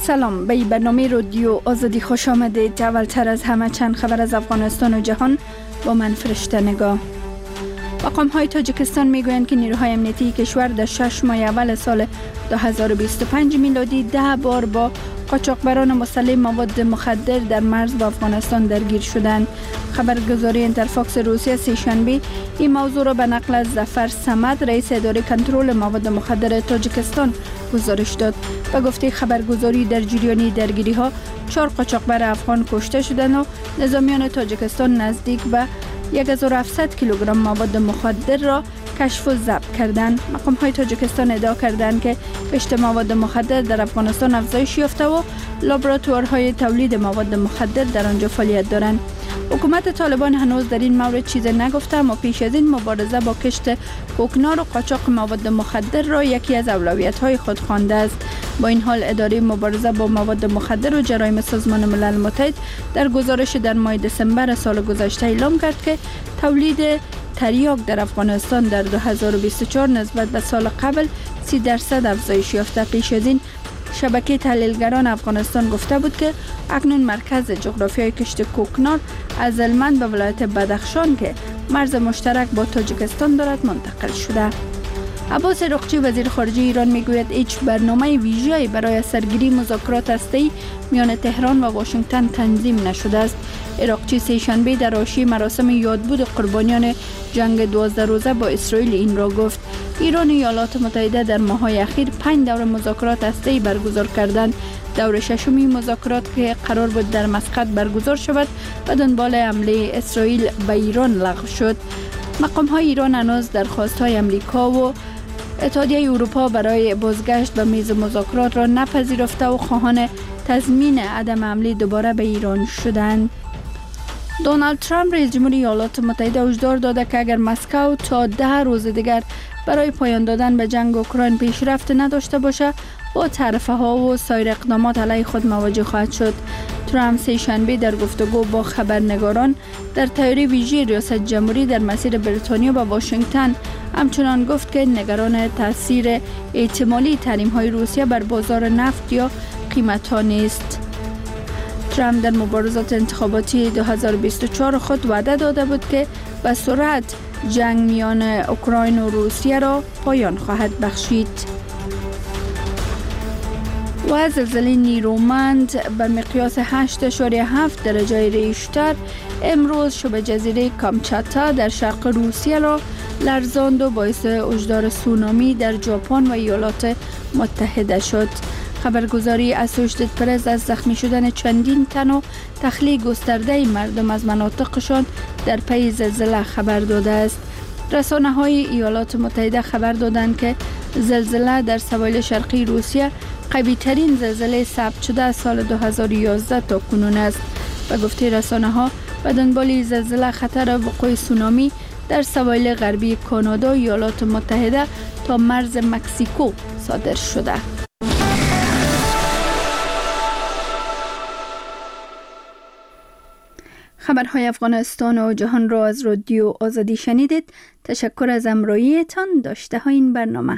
سلام، به برنامه رادیو آزادی خوش آمدید. اولتر از همه چند خبر از افغانستان و جهان با من فرشته نگاه. مقام‌های تاجیکستان میگویند که نیروهای امنیتی کشور در 6 ماه اول سال 2025 میلادی 10 بار با قاچاقبران مسلح مواد مخدر در مرز با افغانستان درگیر شدند. خبرگزاری اینترفاکس روسیه سه‌شنبه این موضوع را به نقل از ظفر صمد، رئیس اداره کنترل مواد مخدر تاجیکستان گزارش داد. به گفته خبرگزاری در جریان درگیری ها 4 قاچاقبر افغان کشته شدند و نظامیان تاجیکستان نزدیک به 1700 کیلوگرم مواد مخدر را کشف و ضبط کردند. مقام‌های تاجیکستان ادعا کردند که کشت مواد مخدر در افغانستان افزایش یافته و لابراتوارهای تولید مواد مخدر در آنجا فعالیت دارند. حکومت طالبان هنوز در این مورد چیزی نگفته، اما پیش از این مبارزه با کشت کوکنار و قاچاق مواد مخدر را یکی از اولویت‌های خود خوانده است. با این حال اداره مبارزه با مواد مخدر و جرایم سازمان ملل متحد در گزارش در ماه دسامبر سال گذشته اعلام کرد که تولید تریاک در افغانستان در 2024 نسبت به سال قبل 30% افزایش یافته. پیش از این شبکه تحلیلگران افغانستان گفته بود که اکنون مرکز جغرافیای کشت کوکنار از هلمند به ولایت بدخشان که مرز مشترک با تاجیکستان دارد منتقل شده. عباس عراقچی وزیر خارجه ایران میگوید هیچ برنامه ویژه‌ای برای سرگیری مذاکرات هسته‌ای میان تهران و واشنگتن تنظیم نشده است. عراقچی سه‌شنبه در حاشیه مراسم یادبود قربانیان جنگ 12 روزه با اسرائیل این را گفت. ایران و ایالات متحده در ماه‌های اخیر 5 دور مذاکرات هسته‌ای برگزار کردند. دور ششمی مذاکرات که قرار بود در مسقط برگزار شود به دنبال حمله اسرائیل به ایران لغو شد. مقام‌های ایران هنوز درخواست‌های آمریکا و اتحادیه اروپا برای بازگشت به میز مذاکرات را نپذیرفته و خواهان تضمین عدم حمله دوباره به ایران شدند. دونالد ترامپ رئیس جمهور ایالات متحده هشدار داده که اگر مسکو تا 10 روز دیگر برای پایان دادن به جنگ اوکراین پیشرفت نداشته باشه با طرفه‌ها و سایر اقدامات علیه خود مواجه خواهد شد. ترامپ سه‌شنبه در گفتگو با خبرنگاران در طیاره ویژه ریاست جمهوری در مسیر بریتانیا به واشنگتن همچنان گفت که نگران تاثیر احتمالی تحریم‌های روسیه بر بازار نفت یا قیمت‌ها نیست. ترامپ در مبارزات انتخاباتی 2024 خود وعده داده بود که به سرعت جنگ میان اوکراین و روسیه را پایان خواهد بخشید. و زلزله نیرومند به مقیاس 8.7 درجه ریشتر امروز شبه جزیره کامچاتا در شرق روسیه را لرزاند و باعث وجود سونامی در ژاپن و ایالات متحده شد. خبرگزاری اسوشیتد پرس از زخمی شدن چندین تن و تخلیه گسترده مردم از مناطقشان در پی زلزله خبر داده است. رسانه‌های ایالات متحده خبر دادند که زلزله در سواحل شرقی روسیه قوی‌ترین زلزله ثبت شده از سال 2011 تا کنون است. به گفته رسانه‌ها به دنبال زلزله خطر وقوع سونامی در سواحل غربی کانادا و ایالات متحده تا مرز مکزیکو صادر شده. خبرهای افغانستان و جهان را از رادیو آزادی شنیدید. تشکر از همراهیتان. داشته های این برنامه.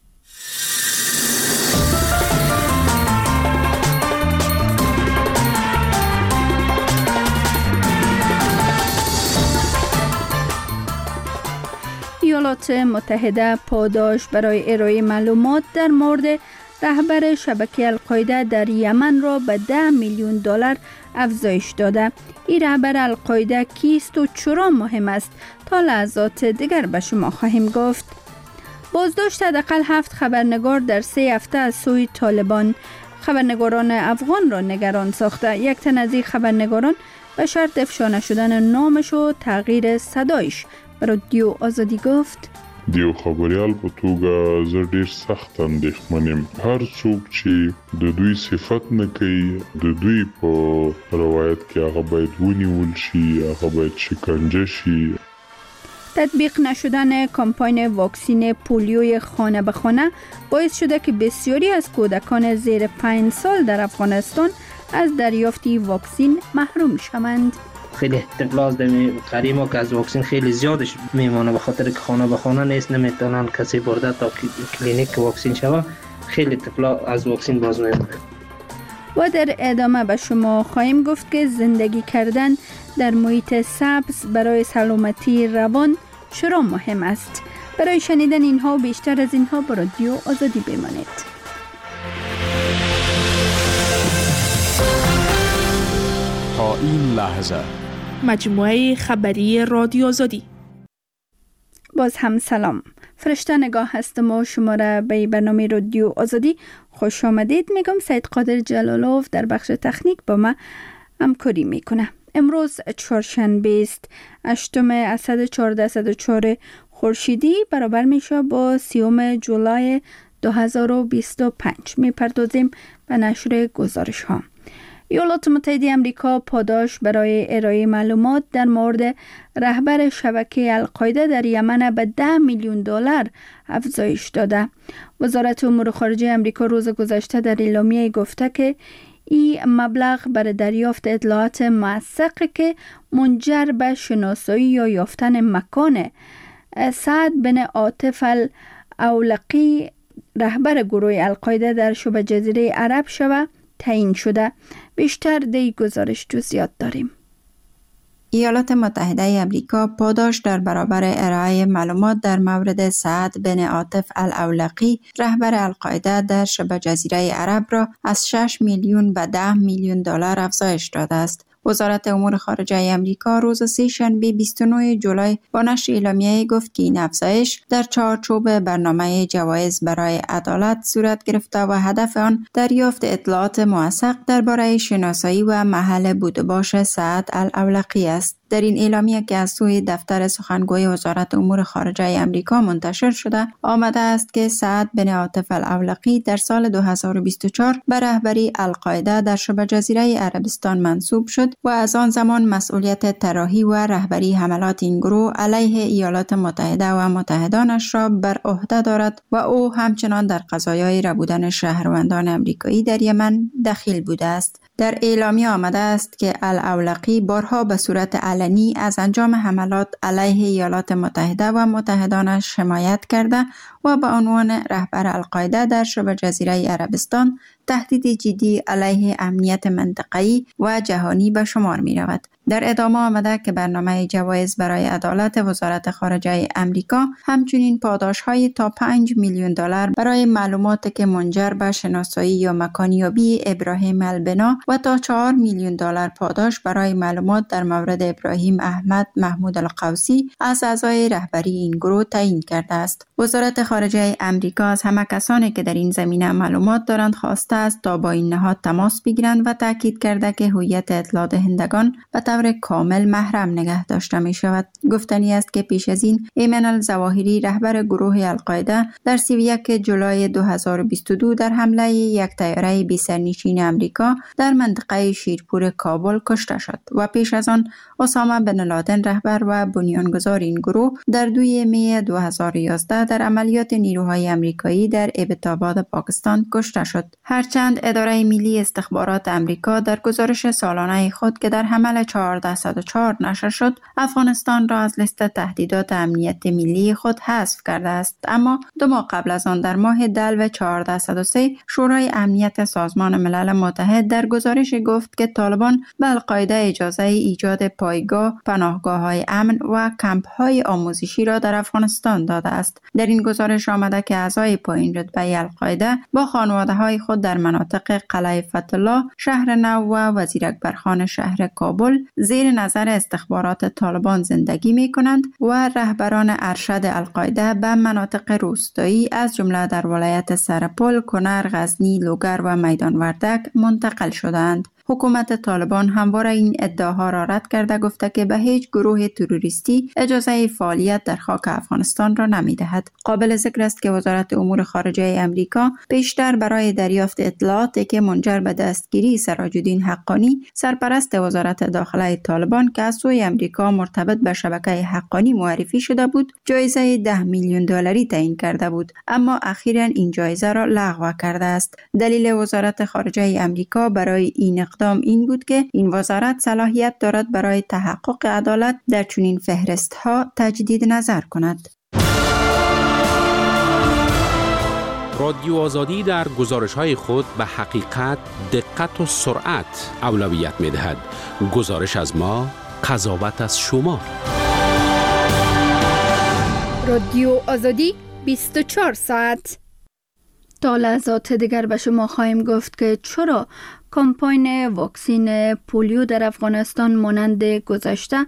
ایالات متحده پاداش برای ارائه معلومات در مورد رهبر شبکه القاعده در یمن را به $10 میلیون افزایش داده. این رهبر القاعده کیست و چرا مهم است؟ تا لحظات دیگر به شما خواهیم گفت. بازداشت حداقل 7 خبرنگار در 3 هفته از سوی طالبان. خبرنگاران افغان را نگران ساخته. یک تن از این خبرنگاران به شرط افشا نشدن نامش و تغییر صدایش به رادیو آزادی گفت: دیو خبریال په توګه زه ډیر سخت اندېښمن یم. هر څوک چې د دوی صفت نه کوي د دوی په روایت کې هغه باید ونیول شي، هغه باید شکنجه شي. تطبیق نشدن کمپاین واکسین پولیوی خانه به خانه باعث شده که بسیاری از کودکان زیر 5 سال در افغانستان از دریافت واکسین محروم شوند. خیلی اطلاعات دمی قریما که از واکسین خیلی زیادش میمانه به خاطر که خانه به خانه نیست، نمیتونن کسی برده تا کلینیک واکسین شوه. خیلی اطلاع از واکسین باز میمانه. و در ادامه به شما خواهیم گفت که زندگی کردن در محیط سبز برای سلامتی روان چرا مهم است. برای شنیدن اینها و بیشتر از اینها با رادیو آزادی بمانید. تا این لحظه مجموعه خبری رادیو آزادی. باز هم سلام. فرشته نگاه هستم و شما را به برنامه رادیو آزادی خوش آمدید میگم. سید قادر جلالوف در بخش تکنیک با ما همکاری میکنه. امروز چهارشنبه است، 8 اسد 1404 خورشیدی برابر میشه با 30 جولای 2025. میپردازیم به نشر گزارش ها. ایالات متحده آمریکا پاداش برای ارائه معلومات در مورد رهبر شبکه القاعده در یمن به $10 میلیون افزایش داده. وزارت امور خارجه آمریکا روز گذشته در اعلامیه گفته که این مبلغ برای دریافت اطلاعات موثق که منجر به شناسایی یا یافتن مکان سعد بن عاطف الاولقی رهبر گروه القاعده در شبه جزیره عرب شود تعیین شده. بیشتر در گزارش جزئیات داریم. ایالات متحده آمریکا پاداش در برابر ارائه معلومات در مورد سعد بن عاطف الاولقی رهبر القاعده در شبه جزیره عرب را از 6 میلیون به $10 میلیون افزایش داده است. وزارت امور خارجه آمریکا روز سه‌شنبه 29 جولای با نشر اعلامیه گفت که این افزایش در چارچوب برنامه جوایز برای عدالت صورت گرفته و هدف آن دریافت اطلاعات موثق درباره شناسایی و محل بود و باش سعد الاولقی است. در این اعلامیه که از سوی دفتر سخنگوی وزارت امور خارجه آمریکا منتشر شده آمده است که سعد بن عاطف الاولقی در سال 2024 به رهبری القاعده در شبه جزیره عربستان منصوب شد و از آن زمان مسئولیت طراحی و رهبری حملات این گروه علیه ایالات متحده و متحدانش را بر عهده دارد و او همچنان در قضایای ربودن شهروندان آمریکایی در یمن دخیل بوده است. در اعلامیه آمده است که الاولقی بارها به صورت علنی از انجام حملات علیه ایالات متحده و متحدانش حمایت کرده و به عنوان رهبر القاعده در شبه جزیره عربستان تهدید جدی علیه امنیت منطقه‌ای و جهانی به شمار می رود. در ادامه آمده که برنامه جوایز برای عدالت وزارت خارجه آمریکا همچنین پاداش‌های تا $5 میلیون برای معلوماتی که منجر به شناسایی یا مکانیابی ابراهیم البنا و تا $4 میلیون پاداش برای معلومات در مورد ابراهیم احمد محمود القوسی از اعضای رهبری این گروه تعیین کرده است. وزارت خارجه آمریکا از همه کسانی که در این زمینه معلومات دارند خواسته است تا با این نهاد تماس بگیرند و تاکید کرده که هویت اطلاع دهندگان به طور کامل محرم نگه داشته می شود. گفتنی است که پیش از این ایمن الظواهری رهبر گروه القاعده در 31 جولای 2022 در حمله یک طیاره بی سرنشین آمریکا در منطقه شیرپور کابل کشته شد و پیش از آن اسامه بن لادن رهبر و بنیانگذار این گروه در 2 می 2011 در عملیات نیروهای آمریکایی در ابتاباد پاکستان کشته شد. هرچند اداره ملی استخبارات آمریکا در گزارش سالانه خود که در حمل 1404 نشر شد افغانستان را از لیست تهدیدات امنیت ملی خود حذف کرده است، اما 2 ماه قبل از آن در ماه دلو 1403 شورای امنیت سازمان ملل متحد در گزارش گفت که طالبان به القاعده اجازه ایجاد پایگاه، پناهگاه‌های امن و کمپ‌های آموزشی را در افغانستان داده است. در این گزارش آمده که اعضای پایین رتبه القاعده با خانواده‌های خود در مناطق قلعه فتح‌الله، شهر نو و وزیر اکبرخان شهر کابل زیر نظر استخبارات طالبان زندگی می کنند و رهبران ارشد القاعده به مناطق روستایی از جمله در ولایت سرپل، کنر، غزنی، لوگر و میدان وردک منتقل شدند. حکومت طالبان همواره این ادعاها را رد کرده گفته که به هیچ گروه تروریستی اجازه فعالیت در خاک افغانستان را نمی‌دهد. قابل ذکر است که وزارت امور خارجه آمریکا پیشتر برای دریافت اطلاعاتی که منجر به دستگیری سراج الدین حقانی، سرپرست وزارت داخله طالبان که از سوی آمریکا مرتبط به شبکه حقانی معرفی شده بود، جایزه $10 میلیون تعیین کرده بود، اما اخیراً این جایزه را لغو کرده است. دلیل وزارت خارجه آمریکا برای این اقدام این بود که این وزارت صلاحیت دارد برای تحقق عدالت در چنین فهرست‌ها تجدید نظر کند. رادیو آزادی در گزارش‌های خود به حقیقت، دقت و سرعت اولویت می‌دهد. گزارش از ما، قضاوت از شما. رادیو آزادی 24 ساعت. تا لحظات دیگر به شما خواهیم گفت که چرا کمپاین واکسین پولیو در افغانستان مانند گذشته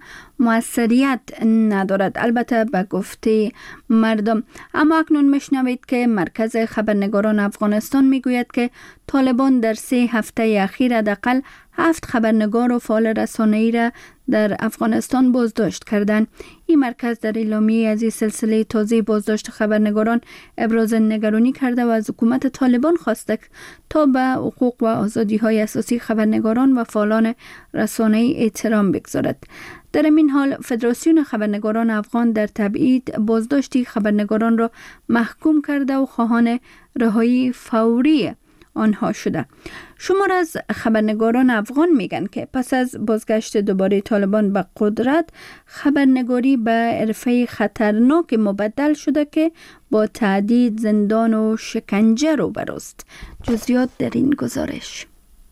موثریت ندارد، البته به گفته مردم. اما اکنون میشنوید که مرکز خبرنگاران افغانستان میگوید که طالبان در 3 هفته اخیر حداقل 7 خبرنگار و فعال رسانه‌ای را در افغانستان بازداشت کردند. این مرکز در اعلامیه از این سلسله تازه بازداشت خبرنگاران ابراز نگرانی کرده و از حکومت طالبان خواسته تا به حقوق و آزادی‌های اساسی خبرنگاران و فعالان رسانه‌ای احترام بگذارد. در این حال فدراسیون خبرنگاران افغان در تبعید بازداشتی خبرنگاران را محکوم کرده و خواهان رهایی فوری آنها شده. شمار از خبرنگاران افغان میگن که پس از بازگشت دوباره طالبان به قدرت، خبرنگاری به حرفه خطرناک مبدل شده که با تهدید، زندان و شکنجه روبروست. جزئیات در این گزارش.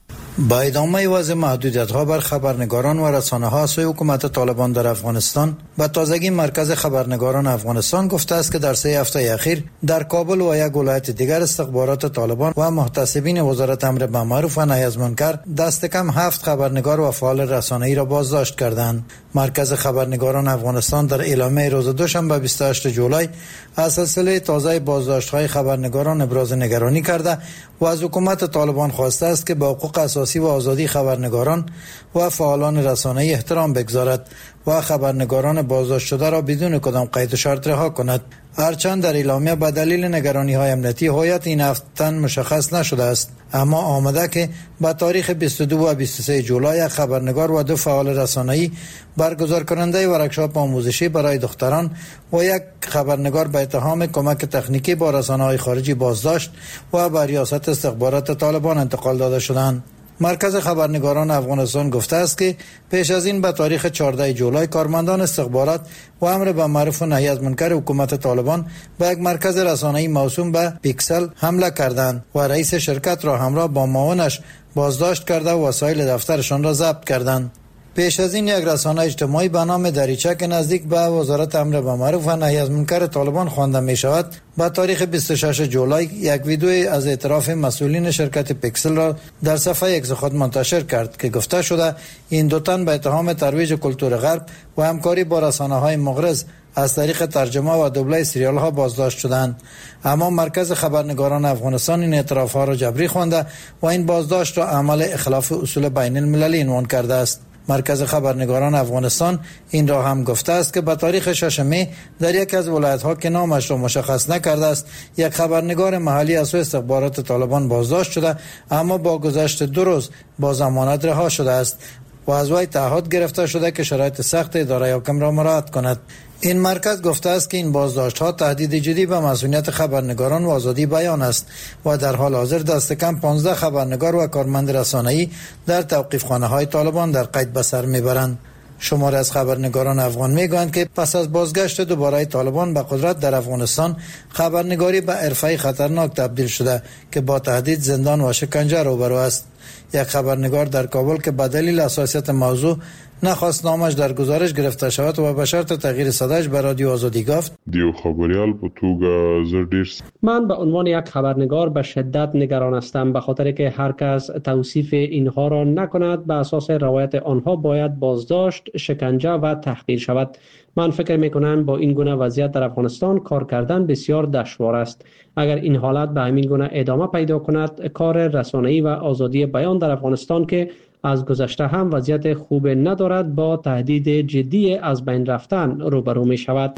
با ادامه وضع محدودیت‌ها بر خبرنگاران و رسانه‌ها از سوی حکومت طالبان در افغانستان، به تازگی مرکز خبرنگاران افغانستان گفته است که در 3 هفته اخیر در کابل و یک ولایت دیگر استخبارات طالبان و محتسبین وزارت امر بالمعروف و نهی از منکر دست کم 7 خبرنگار و فعال رسانه‌ای را بازداشت کردند. مرکز خبرنگاران افغانستان در اعلامیه روز دوشنبه 28 جولای از سلسله تازه بازداشت‌های خبرنگاران ابراز نگرانی کرده و از حکومت طالبان خواسته است که به حقوق اساسی و آزادی خبرنگاران و فعالان رسانه‌ای احترام بگذارد و خبرنگاران بازداشت شده را بدون کدام قید و شرط رها کند. هرچند در اعلامیه به دلیل نگرانی‌های امنیتی هویت این 7 تن مشخص نشده است، اما آمده که به تاریخ 22 و 23 جولای خبرنگار و 2 فعال رسانه‌ای برگزار کننده ورکشاپ آموزشی برای دختران و 1 خبرنگار به اتهام کمک تکنیکی با رسانه‌های خارجی بازداشت و به ریاست استخبارات طالبان انتقال داده شدند. مرکز خبرنگاران افغانستان گفته است که پیش از این به تاریخ 14 جولای کارمندان استخبارات و امر بالمعروف و نهی از منکر حکومت طالبان به یک مرکز رسانه‌ای موسوم به پیکسل حمله کردند و رئیس شرکت را همراه با معاونش بازداشت کرده و وسایل دفترشان را ضبط کردند. پیش از این یک رسانه اجتماعی به نام دریچه که نزدیک به وزارت امر بالمعروف و نهی از منکر طالبان خوانده می شود، با تاریخ 26 جولای یک ویدیو از اعتراف مسئولین شرکت پیکسل را در صفحه ایکس خود منتشر کرد که گفته شده این 2 تن به اتهام ترویج کلتور غرب و همکاری با رسانه‌های مغرض از طریق ترجمه و دوبله سریال ها بازداشت شدند. اما مرکز خبرنگاران افغانستان این اعتراف ها را جبری خوانده و این بازداشت را عمل اخلاف اصول بین المللی عنوان کرده است. مرکز خبرنگاران افغانستان این را هم گفته است که به تاریخ 6 می در یکی از ولایت‌ها که نامش را مشخص نکرده است، یک خبرنگار محلی از سوی استخبارات طالبان بازداشت شده، اما با گذشت 2 روز با ضمانت رها شده است و از وی تعهد گرفته شده که شرایط سخت اداره حاکم را مراعات کند. این مرکز گفته است که این بازداشت‌ها تهدید جدی به مسئولیت خبرنگاران و آزادی بیان است و در حال حاضر دست کم 15 خبرنگار و کارمند رسانه‌ای در توقیف‌خانه‌های طالبان در قید به سر می‌برند. شماری از خبرنگاران افغان میگویند که پس از بازگشت دوباره طالبان به قدرت در افغانستان، خبرنگاری به حرفه خطرناک تبدیل شده که با تهدید، زندان و شکنجه روبرو است. یک خبرنگار در کابل که به دلیل حساسیت موضوع نخواست نامش در گزارش گرفته شود و به شرط تغییر صداش به رادیو آزادی گفت: دیو خبریال په توګه زه ډیر من به عنوان یک خبرنگار به شدت نگران هستم، به خاطر که هر کس توصیف اینها را نکند به اساس روایت آنها باید بازداشت، شکنجه و تحقیر شود. من فکر میکنم با این گونه وضعیت در افغانستان کار کردن بسیار دشوار است. اگر این حالت به همین گونه ادامه پیدا کند، کار رسانه‌ای و آزادی بیان در افغانستان که از گذشته هم وضعیت خوب ندارد، با تهدید جدی از بین رفتن روبرو می شود.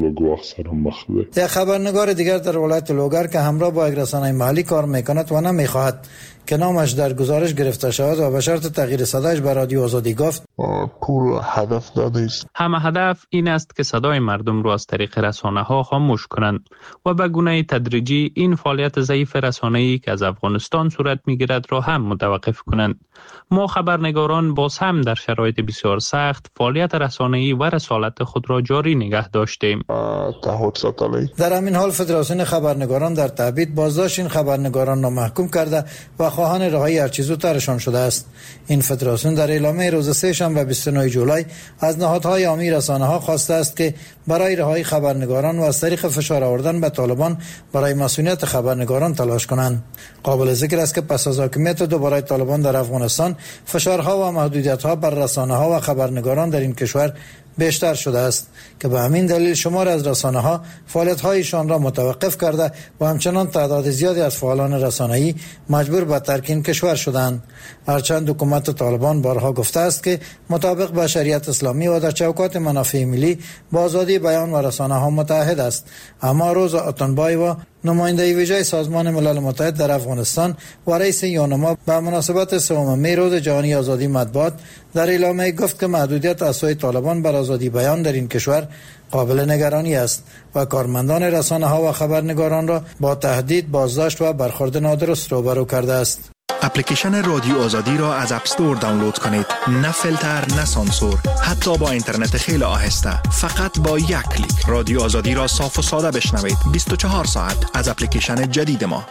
یک خبرنگار دیگر در ولایت لوگر که همراه با یک رسانه محلی کار میکند و نمیخواهد که نامش در گزارش گرفته شود و به شرط تغییر صدایش به رادیو آزادی گفت: هدف داده است. همه هدف این است که صدای مردم را از طریق رسانه ها خاموش کنند و به گونه تدریجی این فعالیت ضعیف رسانه‌ای که از افغانستان صورت میگیرد را هم متوقف کنند. ما خبرنگاران خبرنگاران باز هم در شرایط بسیار سخت فعالیت رسانه‌ای و رسالت خود را جاری نگه داشتیم. در همین حال فدراسیون خبرنگاران در تبعید بازداشت این خبرنگاران را محکوم کرده و خواهان رهایی هر چه زودترشان شده است. این فدراسیون در اعلامیه روز سه‌شنبه 29 جولای از نهادهای عامی رسانه‌ها خواسته است که برای رهایی خبرنگاران و از طریق فشار آوردن به طالبان برای مسئولیت خبرنگاران تلاش کنند. قابل ذکر است که پس از حاکمیت دوباره طالبان در افغانستان فشارها و محدودیت‌ها بر رسانه‌ها و خبرنگاران در این کشور بیشتر شده است که به همین دلیل شمار از رسانه‌ها فعالیت‌هایشان را متوقف کرده و همچنان تعداد زیادی از فعالان رسانه‌ای مجبور به ترک این کشور شدند. هرچند حکومت طالبان بارها گفته است که مطابق با شریعت اسلامی و در چوکات منافع ملی با آزادی بیان و رسانه‌ها متحد است، اما روزا اتنبایوا نماینده ویژه سازمان ملل متحد در افغانستان و رئیس یونما به مناسبت سوم می روز جهانی آزادی مطبوعات در اعلامیه گفت که محدودیت از سوی طالبان بر آزادی بیان در این کشور قابل نگرانی است و کارمندان رسانه‌ها و خبرنگاران را با تهدید، بازداشت و برخورد نادرست روبرو کرده است. اپلیکیشن رادیو آزادی را از اپ استور دانلود کنید. نه فیلتر، نه سانسور، حتی با اینترنت خیلی آهسته. فقط با یک کلیک رادیو آزادی را صاف و ساده بشنوید. 24 ساعت از اپلیکیشن جدید ما.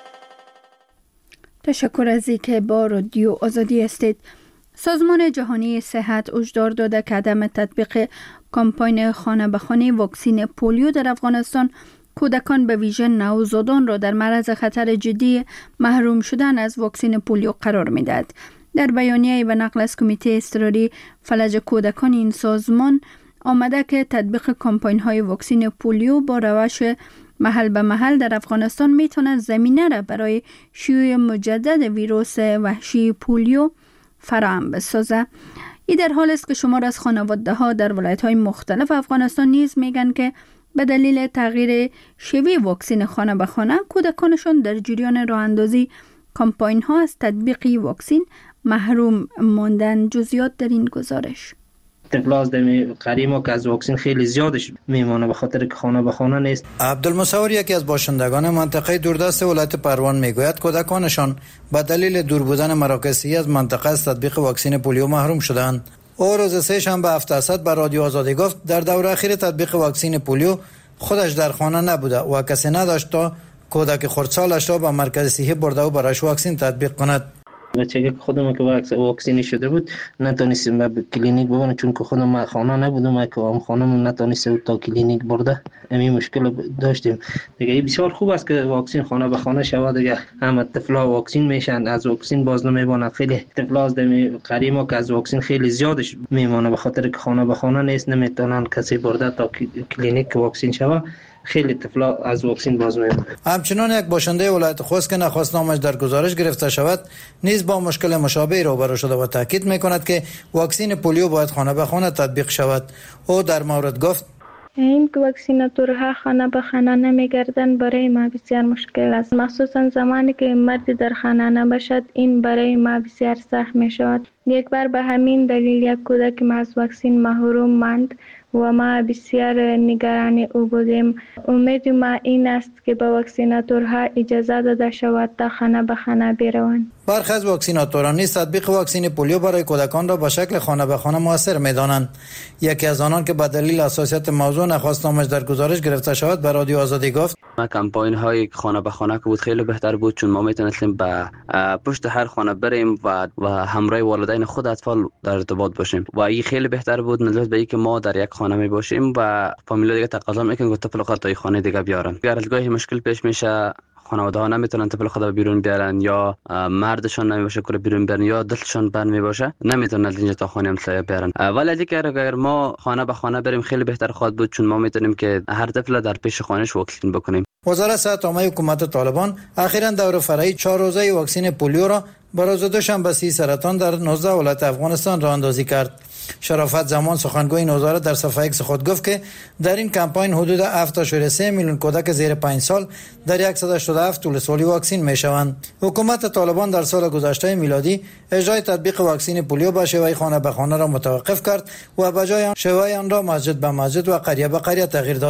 تشکر از اینکه با رادیو آزادی هستید. سازمان جهانی صحت هشدار داده که عدم تطبیق کمپاین خانه به خانه واکسن پولیو در افغانستان کودکان به ویژه نوزادان را در معرض خطر جدی محروم شدن از واکسن پولیو قرار می‌دهد. در بیانیه‌ای به نقل از کمیته اضطراری فلج کودکان این سازمان آمده که تطبیق کمپاین‌های واکسن پولیو با روش محل به محل در افغانستان می‌تواند زمینه را برای شیوع مجدد ویروس وحشی پولیو فراهم بسازد. این در حال است که شمار از خانواده‌ها در ولایت‌های مختلف افغانستان نیز میگن که به دلیل تغییر شیوه واکسن خانه به خانه کودکانشان در جریان راه اندازی کمپاین ها از تطبیق واکسن محروم ماندن. جزئیات در این گزارش. طفلاز دمی قریما که از واکسن خیلی زیادش میمونه به خاطر که خانه به خانه نیست. عبدالمصور یکی از باشندگان منطقه دوردست ولایت پروان میگوید کودکانشان به دلیل دور بودن مراکز صحی از منطقه از تطبیق واکسن پولیو محروم شدند. او روز سه‌شنبه 7 به رادیو آزادی گفت در دوره اخیر تطبیق واکسن پولیو خودش در خانه نبوده و کسی نداشت تا کودک خردسالش را به مرکز صحی برده و برایش واکسن تطبیق کند. بچه که خودم که واکسینی شده بود نتونستم به کلینیک ببرم چون که خودم خانه نبودم که خانم نتونست تا کلینیک برده. همین مشکل داشتیم دیگه. بسیار خوب است که واکسن خانه به خانه شود دیگه. همه طفلا واکسن میشن، از واکسن باز نمیمونن. خیلی طفلا دمی قریما که از واکسن خیلی زیادش میمونه به خاطر که خانه به خانه نیست، نمیتونن کسی برده تا کلینیک واکسن شود. خیلی طفلا از واکسن باز میمونه. همچنان یک باشنده ولایت خوست که نخواست نامش در گزارش گرفته شود نیز با مشکل مشابه روبرو شده و تاکید میکند که واکسن پولیو باید خانه به خانه تطبیق شود. او در مورد گفت این واکسیناتورها خانه به خانه نمیگردن برای ما بسیار مشکل است، مخصوصا زمانی که مردی در خانه نباشد. این برای ما بسیار سخت می شود. یک بار به همین دلیل یک کودک ما از واکسن محروم ماند و ما بسیار نگران او بودیم. امید ما این است که به واکسیناتورها اجازه داده شود تا خانه به خانه بروند. برخی از واکسیناتوران نیز تطبیق واکسن پولیو برای کودکان را به شکل خانه به خانه موثر می‌دانند. یکی از آنان که به دلیل حساسیت موضوع نخواست نامش در گزارش گرفته شود به رادیو آزادی گفت ما کمپاین های خانه به خانه که بود خیلی بهتر بود، چون ما میتونستیم به پشت هر خانه بریم و همراه والدین خود اطفال در ارتباط باشیم و این خیلی بهتر بود نسبت به اینکه ما در یک خانه می باشیم و فامیل دیگه تقاضا میکنن که طفل خود تا خانه دیگه بیارن. اگر از گاهی مشکل پیش میشه خانواده ها نمیتونن طفل خود بیرون بیارن یا مردشون نمیباشه که بیرون بیارن یا دلشون بند میباشه نمیتونن از اینجا تا خانه همسایه بیارن. ولی اگر ما خانه به خانه بریم خیلی بهتر خواهد بود، چون ما میتونیم که هر طفل در پیش خانهش واکسن بکنیم. وزارت صحت عامه حکومت طالبان اخیراً دوره فرعی 4 روزه واکسن پولیو را برای روز دوشنبه سرطان در 19 ولایت افغانستان راه اندازی کرد. شرافت زمان سخنگوی این وزارت در صفحه ایکس خود گفت که در این کمپاین حدود 7.3 میلیون کودک زیر 5 سال در 187 ولسوالی واکسن میشوند. حکومت طالبان در سال گذشته میلادی اجرای تطبیق واکسن پولیو با شیوه خانه به خانه را متوقف کرد و به جای آن شیوه آن را مسجد به مسجد و قریه به قریه تغییر داد.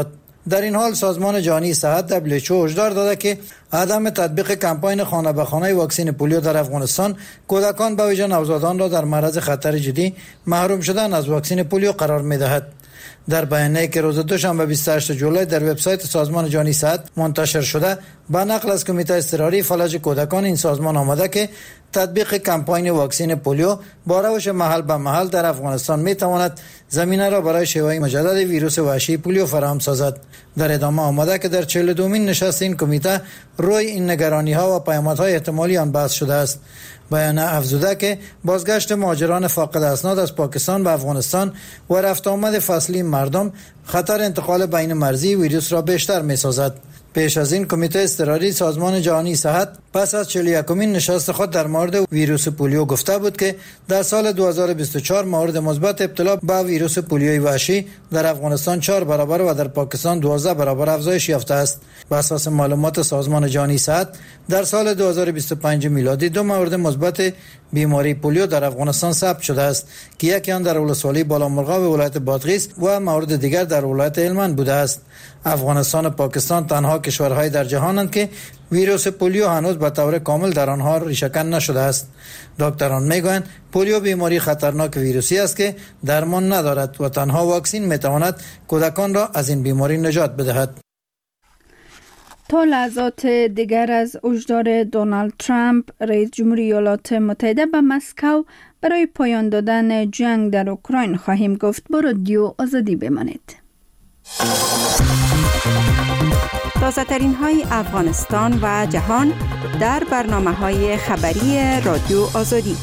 در این حال سازمان جهانی صحت WHO هشدار داده که عدم تطبیق کمپاین خانه به خانه واکسن پولیو در افغانستان کودکان به ویژه نوزادان را در معرض خطر جدی محروم شدن از واکسن پولیو قرار می‌دهد. در بیانیه‌ای که روز دوشنبه 28 جولای در وبسایت سازمان جهانی صحت منتشر شده با نقل از کمیته اضطراری فلج کودکان این سازمان آمده که تطبیق کمپاین واکسن پولیو با روش محل به محل در افغانستان میتواند زمینه را برای شیوع مجدد ویروس وحشی پولیو فراهم سازد. در ادامه آمده که در 42مین نشست این کمیته روی این نگرانی‌ها و پیامدهای احتمالی آن بحث شده است. بیانیه افزوده که بازگشت مهاجران فاقد اسناد از پاکستان به افغانستان و رفت آمد فصلی مردم خطر انتقال بین مرزی ویروس را بیشتر می‌سازد. پیش از این کمیته اضطراری سازمان جهانی صحت پس از 41مین نشست خود در مورد ویروس پولیو گفته بود که در سال 2024 مورد مثبت ابتلا به ویروس پولیوی وحشی در افغانستان 4 برابر و در پاکستان 12 برابر افزایش یافته است. بر اساس معلومات سازمان جهانی صحت در سال 2025 میلادی 2 مورد مثبت بیماری پولیو در افغانستان ثبت شده است که یکی آن در ولسوالی بالامرغاب ولایت بادغیس و مورد دیگر در ولایت هلمند بوده است. افغانستان و پاکستان تنها کشورهای در جهانند که ویروس پولیو هنوز به طور کامل در آنها ریشه‌کن نشده است. دکتران میگویند پولیو بیماری خطرناک ویروسی است که درمان ندارد و تنها واکسن میتواند کودکان را از این بیماری نجات بدهد. تا لحظات دیگر از هشدار دونالد ترامپ رئیس جمهوری ایالات متحده به مسکو برای پایان دادن جنگ در اوکراین خواهیم گفت. با رادیو آزادی بمانید. تازه ترین های افغانستان و جهان در برنامه های خبری رادیو آزادی.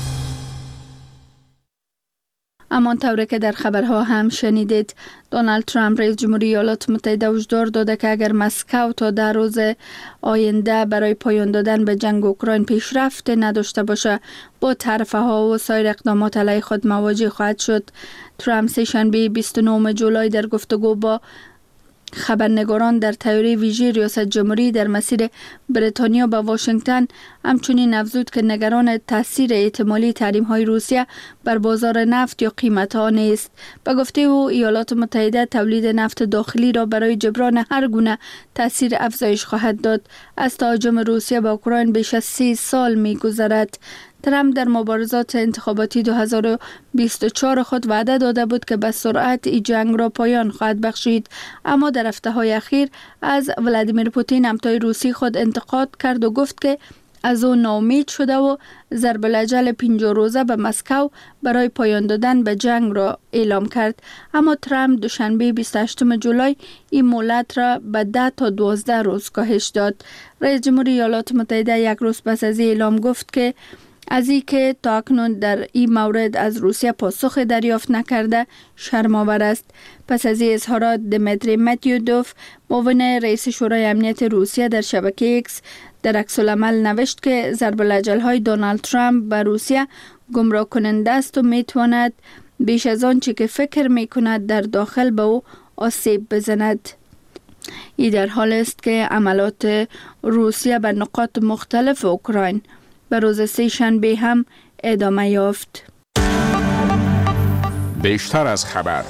همان طوری که در خبرها هم شنیدید، دونالد ترامپ رئیس جمهوری ایالات متحده هشدار داده که اگر مسکو تا 10 روز آینده برای پایان دادن به جنگ اوکراین پیشرفت نداشته باشه با طرفه ها و سایر اقدامات علیه خود مواجه خواهد شد. ترامپ سه‌شنبه 29 جولای در گفتگو با خبرنگاران در طیاره ویژه ریاست جمهوری در مسیر بریتانیا به واشنگتن همچنین افزود که نگران تاثیر احتمالی تحریم‌های روسیه بر بازار نفت یا قیمت‌ها نیست. به گفته او ایالات متحده تولید نفت داخلی را برای جبران هر گونه تاثیر افزایش خواهد داد. از تهاجم روسیه به اوکراین بیش از 30 سال می‌گذرد. ترامپ در مبارزات انتخاباتی 2024 خود وعده داده بود که به سرعت این جنگ را پایان خواهد بخشید، اما در هفته‌های اخیر از ولادیمیر پوتین همتای روسی خود انتقاد کرد و گفت که از او ناامید شده و ضرب الاجل 50 روزه به مسکو برای پایان دادن به جنگ را اعلام کرد. اما ترامپ دوشنبه 28 جولای این مهلت را به 10 تا 12 روز کاهش داد. رئیس جمهوری ایالات متحده یک روز پس از اعلام گفت که از این که تا اکنون در این مورد از روسیه پاسخ دریافت نکرده شرم‌آور است. پس از این اظهارات دمیتری مدودوف معاون رئیس شورای امنیت روسیه در شبکه ایکس در عکس‌العمل نوشت که ضرب الاجل‌های دونالد ترامپ به روسیه گمراه کننده است و میتواند بیش از آنچه که فکر میکند در داخل به او آسیب بزند. این در حال است که عملات روسیه بر نقاط مختلف اوکراین به روز سه‌شنبه هم ادامه یافت. بیشتر از خبر.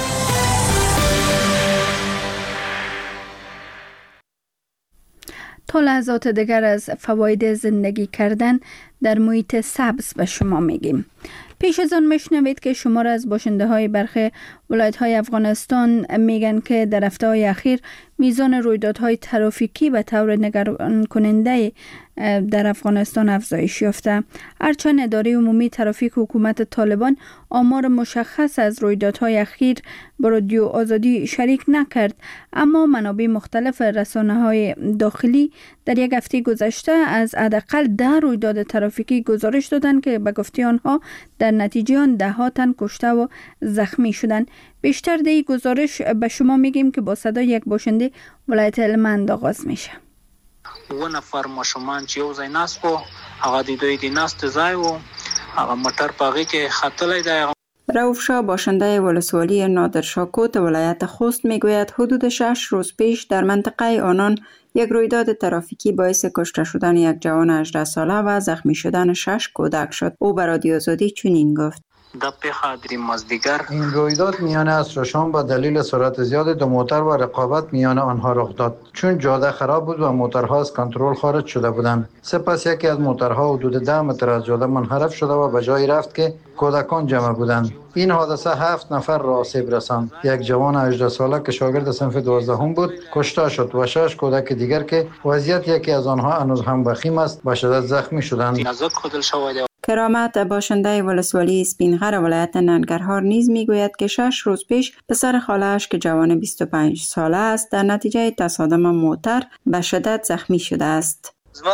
تا لحظات دیگر از فواید زندگی کردن در محیط سبز به شما میگیم. پیش از آن میشنوید که شمار از باشنده های برخی ولایت های افغانستان میگن که در هفته های اخیر میزان رویدادهای ترافیکی به طور نگران کننده در افغانستان افزایش یافته. هرچند اداره عمومی ترافیک حکومت طالبان آمار مشخص از رویدادهای اخیر با رادیو آزادی شریک نکرد، اما منابع مختلف رسانه‌های داخلی در یک هفته گذشته از حداقل 10 رویداد ترافیکی گزارش دادند که به گفته آنها در نتیجه آن 10 تن کشته و زخمی شدند. بیشتر در این گزارش به شما میگیم که با صدای یک باشنده ولایت هلمند آغاز میشه. 2 نفر ماشومان چې یو ځای ناست وو، هغه د دوی د ناست ځای وو، هغه موټر په هغې کې ختلی دی. رؤوف شاه باشنده ولسوالی نادرشاکوت ولایت خوست میگوید حدود 6 روز پیش در منطقه آنان یک رویداد ترافیکی باعث کشته شدن یک جوان 18 ساله و زخمی شدن 6 کودک شد. او به رادیو آزادی چنین گفت: د پیخه د مازدیگر این رویداد میان عصر و شام با دلیل سرعت زیاد دو موتر و رقابت میان آنها رخ داد، چون جاده خراب بود و موترها از کنترل خارج شده بودند. سپس یکی از موترها حدود 10 متر از جاده منحرف شده و به جایی رفت که کودکان جمع بودند. این حادثه 7 نفر را آسیب رساند. یک جوان 18 ساله که شاگرد صنف 12 بود کشته شد و 6 کودک دیگر که وضعیت یکی از آنها هنوز هم وخیم است به شدت زخمی شدند. کرامت باشنده ولسوالی اسپینغر ولایت ننگرهار نیز میگوید که 6 روز پیش پسر خاله‌اش که جوان 25 ساله است در نتیجه تصادم موتر به شدت زخمی شده است.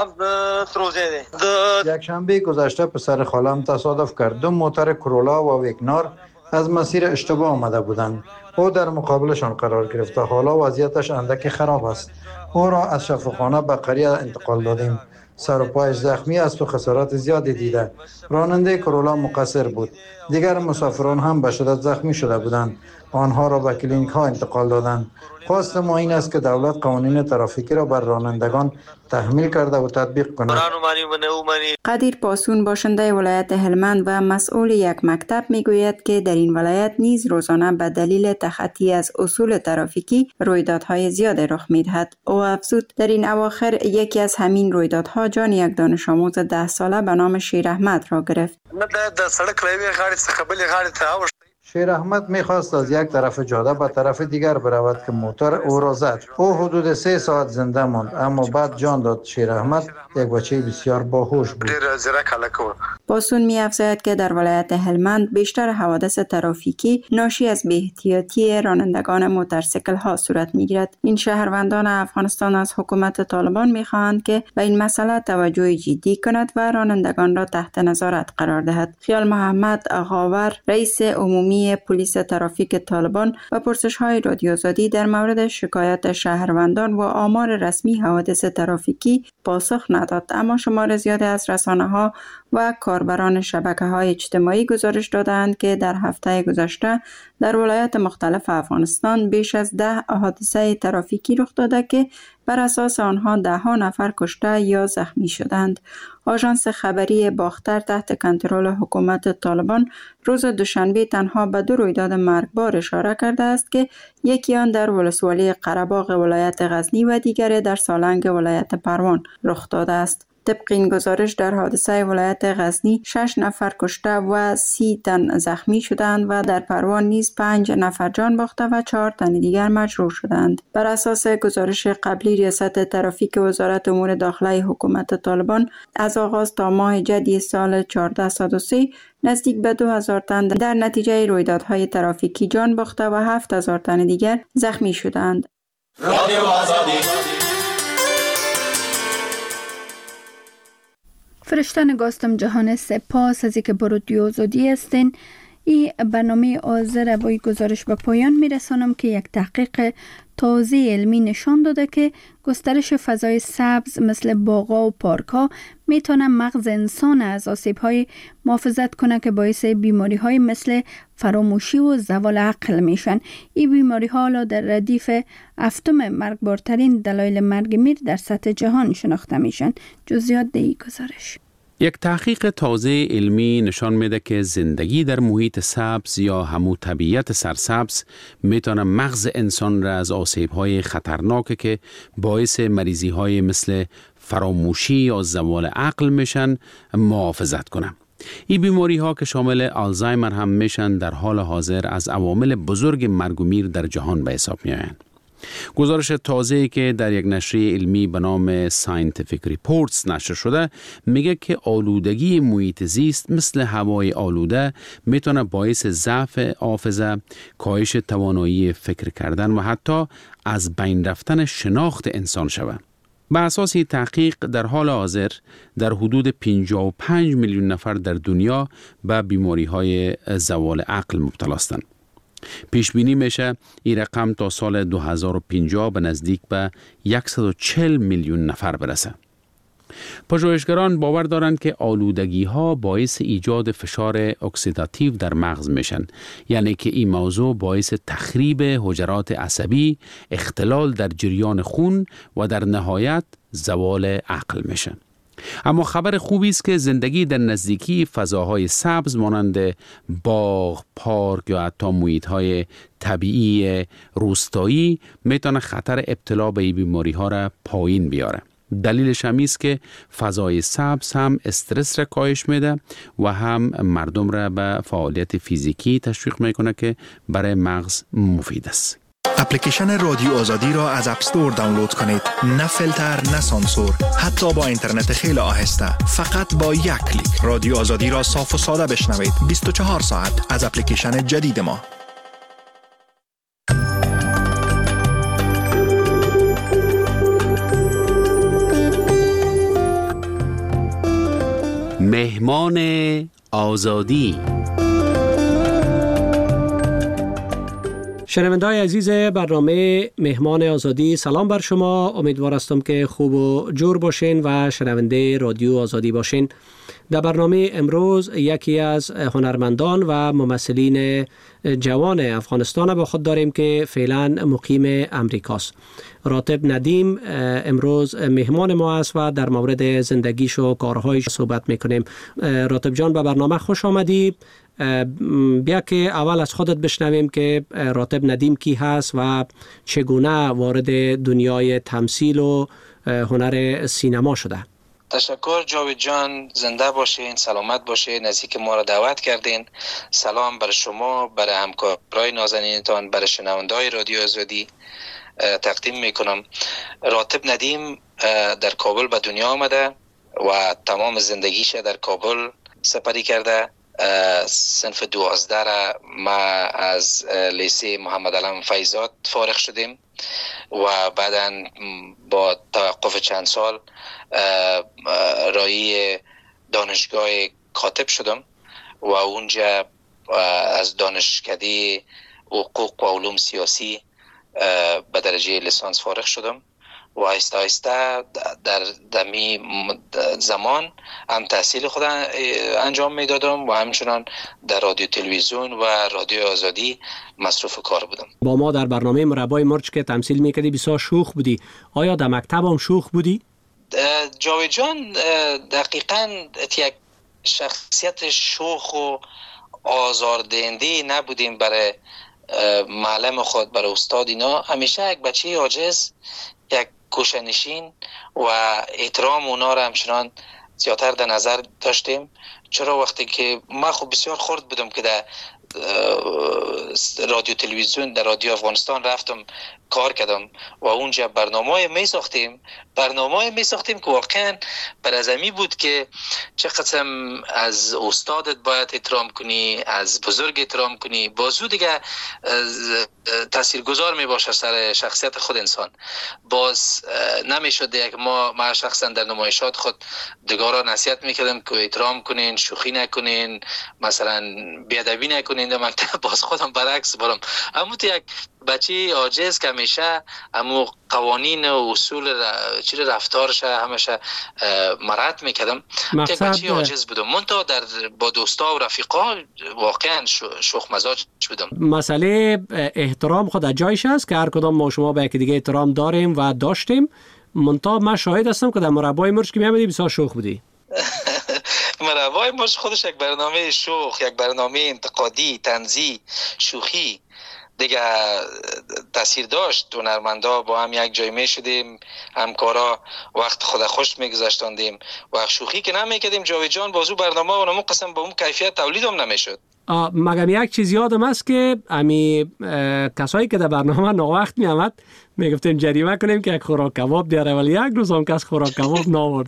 یک شنبه گذشته پسر خالم تصادف کرد. 2 موتر کرولا و وگنار از مسیر اشتباه آمده بودند. او در مقابلشان قرار گرفت و حالا وضعیتش اندکی خراب است. او را از شفاخانه به قریه انتقال دادیم. سر و پایش زخمی است و خسارات زیادی دیده. راننده کرولا مقصر بود. دیگر مسافران هم به شدت زخمی شده بودند. آنها را به کلینیک ها انتقال دادند. خواست ما این است که دولت قوانین ترافیکی را بر رانندگان تحمیل کرده و تطبیق کند. قدیر پاسون باشنده ولایت هلمند و مسئول یک مکتب میگوید که در این ولایت نیز روزانه به دلیل تخطی از اصول ترافیکی رویدادهای زیاد رخ میدهد. او افزود در این اواخر یکی از همین رویدادها جان یک دانش آموز 10 ساله به نام شیر احمد را گرفت. شیر احمد میخواست از یک طرف جاده به طرف دیگر برود که موتر او را زد. او حدود 3 ساعت زنده ماند اما بعد جان داد. شیر احمد یک بچه بسیار باهوش بود. پاسون می‌افزاید که در ولایت هلمند بیشتر حوادث ترافیکی ناشی از بی‌احتیاطی رانندگان موتورسیکل ها صورت میگیرد. این شهروندان افغانستان از حکومت طالبان میخواهند که به این مسئله توجه جدی کند و رانندگان را تحت نظارت قرار دهد. خیال محمد غاور رئیس عمومی پلیس ترافیک طالبان و پرسش‌های رادیو آزادی در مورد شکایت شهروندان و آمار رسمی حوادث ترافیکی پاسخ نداد، اما شمار زیادی از رسانه‌ها و کاربران شبکه‌های اجتماعی گزارش دادند که در هفته گذشته در ولایات مختلف افغانستان بیش از 10 حادثه ترافیکی رخ داده که بر اساس آنها 10 نفر کشته یا زخمی شدند. آژانس خبری باختر تحت کنترل حکومت طالبان روز دوشنبه تنها به 2 رویداد مرگبار اشاره کرده است که یکی آن در ولسوالی قره‌باغ ولایت غزنی و دیگری در سالنگ ولایت پروان رخ داده است. طبق این گزارش در حادثه ولایت غزنی 6 نفر کشته و 30 تن زخمی شدند و در پروان نیز 5 نفر جان باخته و 4 تن دیگر مجروح شدند. بر اساس گزارش قبلی ریاست ترافیک وزارت امور داخله حکومت طالبان از آغاز تا ماه جدی سال 1403 نزدیک به 2000 تن در نتیجه رویدادهای ترافیکی جان باخته و 7000 تن دیگر زخمی شدند. فرشته گاستم جهان سپاس از اینکه با رادیو آزادی هستین. این برنامه آذر با گزارش به پایان میرسانم که یک تحقیق تازه علمی نشان داده که گسترش فضای سبز مثل باغ‌ها و پارک‌ها میتونه مغز انسان از آسیب‌های محافظت کنه که باعث بیماری‌های مثل فراموشی و زوال عقل میشن. این بیماری‌ها حالا در ردیف 7 مرگبارترین دلایل مرگ میر در سطح جهان شناخته میشن. جزئیات در این گزارش. یک تحقیق تازه علمی نشان میده که زندگی در محیط سبز یا همون طبیعت سرسبز میتونه مغز انسان را از آسیب‌های خطرناک که باعث مریضی‌های مثل فراموشی یا زوال عقل میشن محافظت کنه. این بیماری‌ها که شامل آلزایمر هم میشن در حال حاضر از عوامل بزرگ مرگ و میر در جهان به حساب میآیند. گزارش تازه‌ای که در یک نشریه علمی به نام Scientific Reports نشر شده میگه که آلودگی محیط زیست مثل هوای آلوده میتونه باعث ضعف حافظه، کاهش توانایی فکر کردن و حتی از بین رفتن شناخت انسان شود. به اساس تحقیق در حال حاضر در حدود 55 میلیون نفر در دنیا به بیماری‌های زوال عقل مبتلا هستند. پیش بینی میشه این رقم تا سال 2050 به نزدیک به 140 میلیون نفر برسه. پژوهشگران باور دارند که آلودگی ها باعث ایجاد فشار اکسیداتیو در مغز میشن، یعنی که این موضوع باعث تخریب حجرات عصبی، اختلال در جریان خون و در نهایت زوال عقل میشن. اما خبر خوبی است که زندگی در نزدیکی فضاهای سبز مانند باغ، پارک یا حتی محیط‌های طبیعی روستایی میتونه خطر ابتلا به این بیماری‌ها را پایین بیاره. دلیلش هم است که فضای سبز هم استرس را کاهش میده و هم مردم را به فعالیت فیزیکی تشویق میکنه که برای مغز مفید است. اپلیکیشن رادیو آزادی را از اپ استور دانلود کنید. نه فیلتر، نه سانسور، حتی با اینترنت خیلی آهسته. فقط با یک کلیک رادیو آزادی را صاف و ساده بشنوید. 24 ساعت از اپلیکیشن جدید ما. مهمان آزادی. شنونده‌های عزیز برنامه مهمان آزادی، سلام بر شما. امیدوار هستم که خوب و جور باشین و شنونده رادیو آزادی باشین. در برنامه امروز یکی از هنرمندان و ممثلین جوان افغانستان با خود داریم که فعلا مقیم امریکاست. راتب ندیم امروز مهمان ما است و در مورد زندگیش و کارهایش صحبت میکنیم. راتب جان، به برنامه خوش آمدی. بیا که اول از خودت بشنویم که راتب ندیم کی هست و چگونه وارد دنیای تمثیل و هنر سینما شده. تشکر جاوید جان، زنده باشین، سلامت باشین، نزدیک ما را دعوت کردین. سلام بر شما، برای همکارای نازنینتان، برای شنونده‌های رادیو آزادی تقدیم میکنم. راتب ندیم در کابل به دنیا آمده و تمام زندگیش در کابل سپری کرده. صنف 12 را ما از لیسه محمد علم فیضات فارغ شدیم و بعداً با توقف چند سال رای دانشگاه کاتب شدم و اونجا از دانشکده حقوق و علوم سیاسی به درجه لیسانس فارغ شدم و آهسته آهسته در دمی زمان هم تحصیل خود انجام میدادم و همچنان در رادیو تلویزیون و رادیو آزادی مصروف کار بودم. با ما در برنامه مربای مرچ که تمثیل میکردی بسیار شوخ بودی. آیا در مکتب هم شوخ بودی؟ جاوید جان، دقیقاً یک شخصیت شوخ و آزاردهنده نبودیم برای معلم خود، برای استاد. اینا همیشه یک بچه عاجز، یک کوشنشین و احترام اونا را همچنان زیادتر در نظر داشتیم. چرا وقتی که من خب بسیار خرد بودم که در رادیو تلویزیون، در رادیو افغانستان رفتم کار کردم و اونجا برنامه می ساختیم که واقعا بر از امی بود که چه قسم از استادت باید احترام کنی، از بزرگ احترام کنی، بازو دیگه تاثیرگذار می باشه سر شخصیت خود انسان. باز نمیشد یک ما شخصا در نمایشات خود دیگرها نصیحت میکردم که احترام کنین، شوخی نکنین، مثلا بیادبی نکنین. در مکتب باز خودم برعکس برم، اما تو یک بچه عاجز که همیشه همو قوانین و اصول رفتارش همیشه مراعات میکردم. یک بچه عاجز بودم، منتها در با دوستا و رفیقا واقعا شوخ مزاج بودم. مسئله احترام خود جایش است که هر کدام ما شما به یکی دیگه احترام داریم و داشتیم. منتها من شاهد هستم که در مربای مرچ که میامدی بسیار شوخ بودی. مربای مرچ خودش یک برنامه شوخ، یک برنامه انتقادی، طنزی، شوخی دیگه تاثیر داشت. هنرمندا با هم یک جای می شدیم، همکارا وقت خود خوش میگذاشتاندیم و شوخی که نمیکردیم. جاوید جان، بازو برنامه و نمو قسم با اون کیفیت تولید هم نمیشد. مگم یک چیز یادم است که امی کسایی که در برنامه ناوقت می آمد میگفتیم جریمه کنیم که یک خوراک کباب دیاره، ولی یک روز هم کس خوراک کباب ناورد.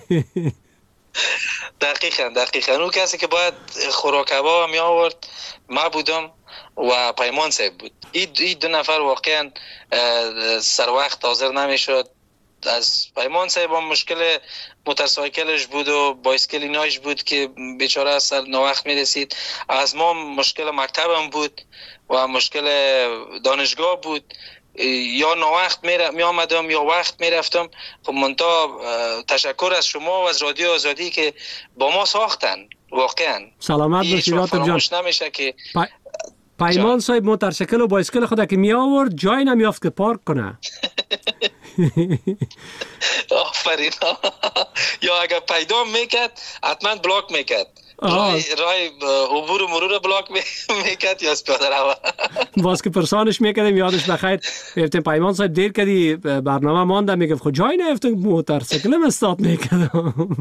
دقیقاً اون کسی که باید خوراک کباب می آورد ما بودم و پیمان صاحب بود. این دو نفر واقعا سر وقت حاضر نمیشد. از پیمان صاحب هم مشکل موتورسایکلش بود و بایسکل ایناش بود که بیچاره سر ناوقت میرسید. از ما مشکل مکتبم بود و مشکل دانشگاه بود. یا ناوقت می آمدم یا وقت می رفتم. خب منتها تشکر از شما و از رادیو آزادی که با ما ساختن. واقعا سلامت باشید راتب جان. نمیشه که پیمان صاحب موتورسایکل و بایسکل خود که می آورد جای نمیافت که پارک کنه. آفرین. یا اگر پیدا میکرد حتما بلاک میکرد، رای عبور و مرور بلاک میکرد یا از پیاده رو. باز که پرسانش میکردیم یادش بخیر گفتیم پیمان صاحب دیر کردی برنامه مانده، میگفت خود جای نیفتم موتورسیکلم استارت میکردم.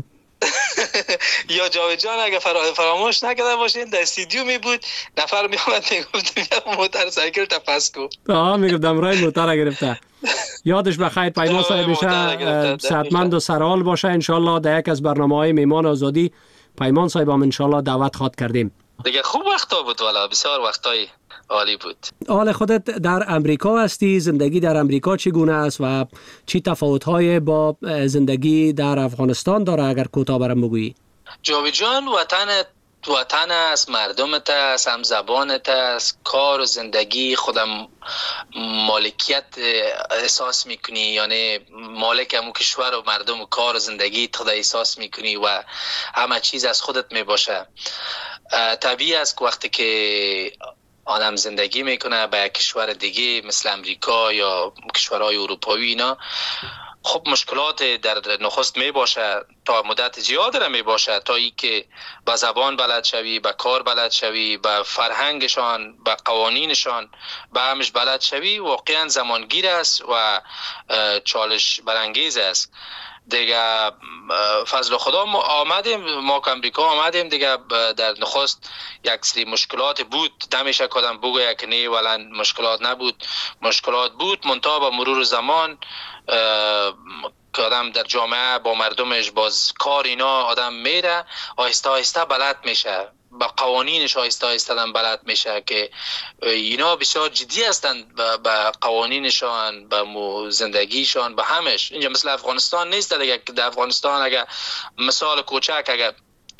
یا جاوید جان اگه فراموش نکرده باشین در استودیو می بود، نفر می اومد میگفت موتورسیکل تپس کو. میگفتم رای موتور گرفته. یادش بخیر پیمان صاحب میشه صحتمند و سرحال باشه ان شاء الله. در یک از برنامه‌های میمان آزادی پیمان صاحب هم ان شاء الله دعوت خواد کردیم. دیگه خوب وقتا بود، والا بسیار وقتای عالی بود. حال خودت در امریکا هستی، زندگی در امریکا چگونه است و چی تفاوت‌های با زندگی در افغانستان داره اگر کوتاه برام بگویی؟ جاوید جان وطن است، مردمت است، هم زبانت است، کار و زندگی خودم مالکیت احساس میکنی، یعنی مالک همون کشور و مردم و کار و زندگی خود احساس میکنی و همه چیز از خودت میباشه. طبیعی است که وقتی که آدم زندگی میکنه به کشور دیگه مثل امریکا یا کشورهای اروپایی اینا، خب مشکلات در نخست می باشه، تا مدت زیاد را می باشه، تا ای که با زبان بلد شوی، با کار بلد شوی، با فرهنگشان، با قوانینشان، با همش بلد شوی، واقعا زمانگیر است و چالش برانگیز است. دیگه فضل خدا ما که امریکا آمدیم دیگه در نخست یک سری مشکلات بود، نمیشه کدام بگوید که نه ولی مشکلات بود منتها با مرور زمان که آدم در جامعه با مردمش باز کار اینا آدم میره آهسته آهسته بلد میشه، با قوانینش آهسته آهسته بلد میشه که اینا بسیار جدی هستند با قوانینشان، با زندگیشان، با همش. اینجا مثل افغانستان نیست دیگه. در افغانستان اگر مثال کوچک اگر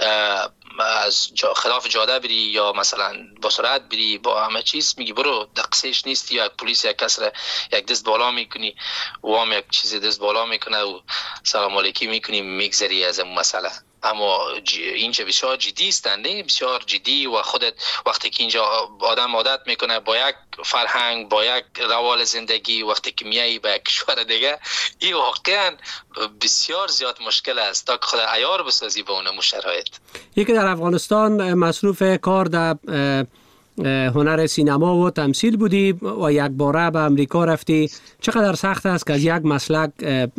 از خلاف جاده بری یا مثلا با سرعت بری با همه چیز میگی برو، دقیقش نیستی، یا پلیس یک کس را یک دست بالا میکنی و هم یک چیزی دست بالا میکنه و سلام علیکی میکنی میگذری از اون مسئله. اما اینجا بسیار جدی استند، بسیار جدی و خودت وقتی که اینجا آدم عادت میکنه با یک فرهنگ، با یک روال زندگی، وقتی که میایی به کشور دیگه این واقعا بسیار زیاد مشکل است تا که خود عیار بسازی با اون شرایط. یکی در افغانستان مصروف کار در هنر سینما و تمثیل بودی و یک باره به امریکا رفتی. چقدر سخت است که از یک مسلک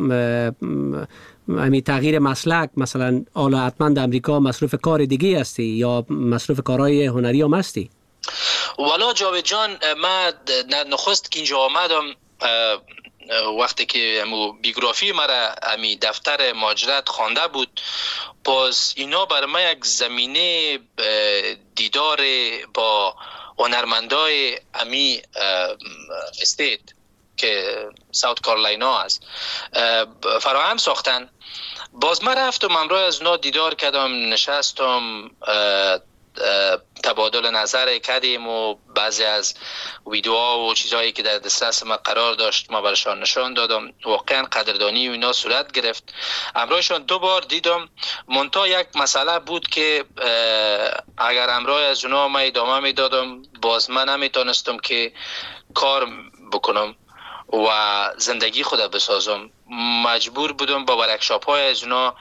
تغییر مسلک، مثلا حالا حتما در امریکا مصروف کار دیگه هستی یا مصروف کارهای هنری هم هستی؟ والا جاوید جان من نخست که اینجا آمدم وقتی که بیوگرافی مرا امی دفتر مهاجرت خوانده بود، باز اینا برای من یک زمینه دیدار با هنرمندای امی استیت که ساوت کارولاینا است فراهم ساختن. باز من رفتم امروز از اونا دیدار کردم، نشستم تبادل نظر کردیم و بعضی از ویدیوها و چیزهایی که در دسترس ما قرار داشت ما برشان نشان دادم. واقعا قدردانی و اینا صورت گرفت. امروزشان 2 بار دیدم. منتها یک مسئله بود که اگر امروز از اونا ما ادامه میدادم باز من نمیتونستم که کار بکنم و زندگی خود بسازم. مجبور بودم با ورکشاپ های از اونا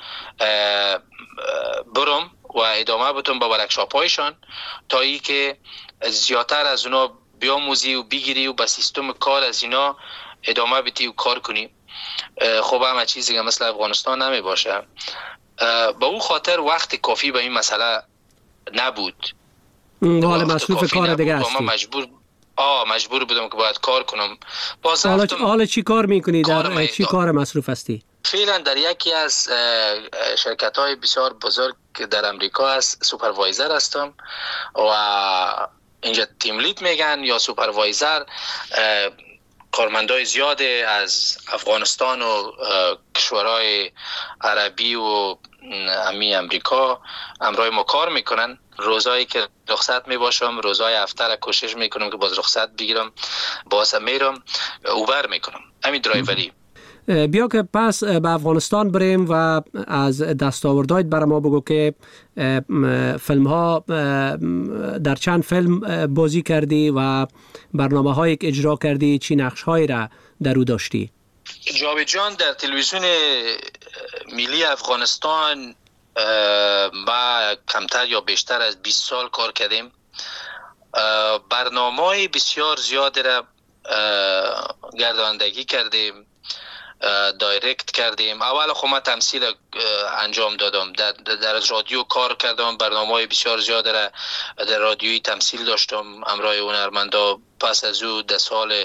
برم و ادامه بدم با ورکشاپ هایشان تا ای که زیادتر از اونا بیاموزی و بگیری و با سیستم کار از اینا ادامه بدی و کار کنی. خب همه چیزی که مثل افغانستان نمی باشه. با اون خاطر وقت کافی به این مسئله نبود. حالا مصروف کار دیگه هستی. مجبور بودم که باید کار کنم. حالا چی کار میکنی؟ در چی کار مصروف هستی؟ فعلا در یکی از شرکت های بسیار بزرگ در امریکا است سوپروایزر هستم و اینجا تیم لید میگن یا سوپروایزر. کارمندای زیاد از افغانستان و کشورهای عربی و امریکا امروز ما کار میکنن. روزایی که رخصت میباشم، روزای هفته را کوشش میکنم که باز رخصت بگیرم، باز میرم اوبر میکنم، همین درایوری. بیا که پس به افغانستان بریم و از دستاوردهایت برای ما بگو که فیلم ها در چند فیلم بازی کردی و برنامه هایی که اجرا کردی، چی نقش هایی را در او داشتی؟ جاوید جان در تلویزیون ملی افغانستان ما کمتر یا بیشتر از 20 سال کار کردیم. برنامه‌های بسیار زیادی را گرداندگی کردیم، دایرکت کردیم. اول خب من تمثیل انجام دادم، در رادیو کار کردم، برنامه‌های بسیار زیاد را در رادیویی تمثیل داشتم همراه هنرمندا. پس از او در سال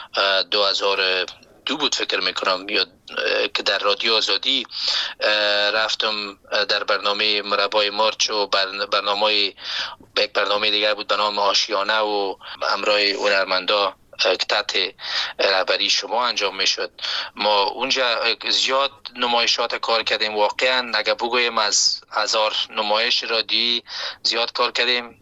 2002 بود فکر میکنم یا که در رادیو آزادی رفتم در برنامه مربای مرچ و یک برنامه دیگر بود به نام آشیانه و همراه هنرمندا که تحت رهبری شما انجام میشد. ما اونجا زیاد نمایشات کار کردیم. واقعا اگر بگویم از 1000 نمایش رادیویی زیاد کار کردیم،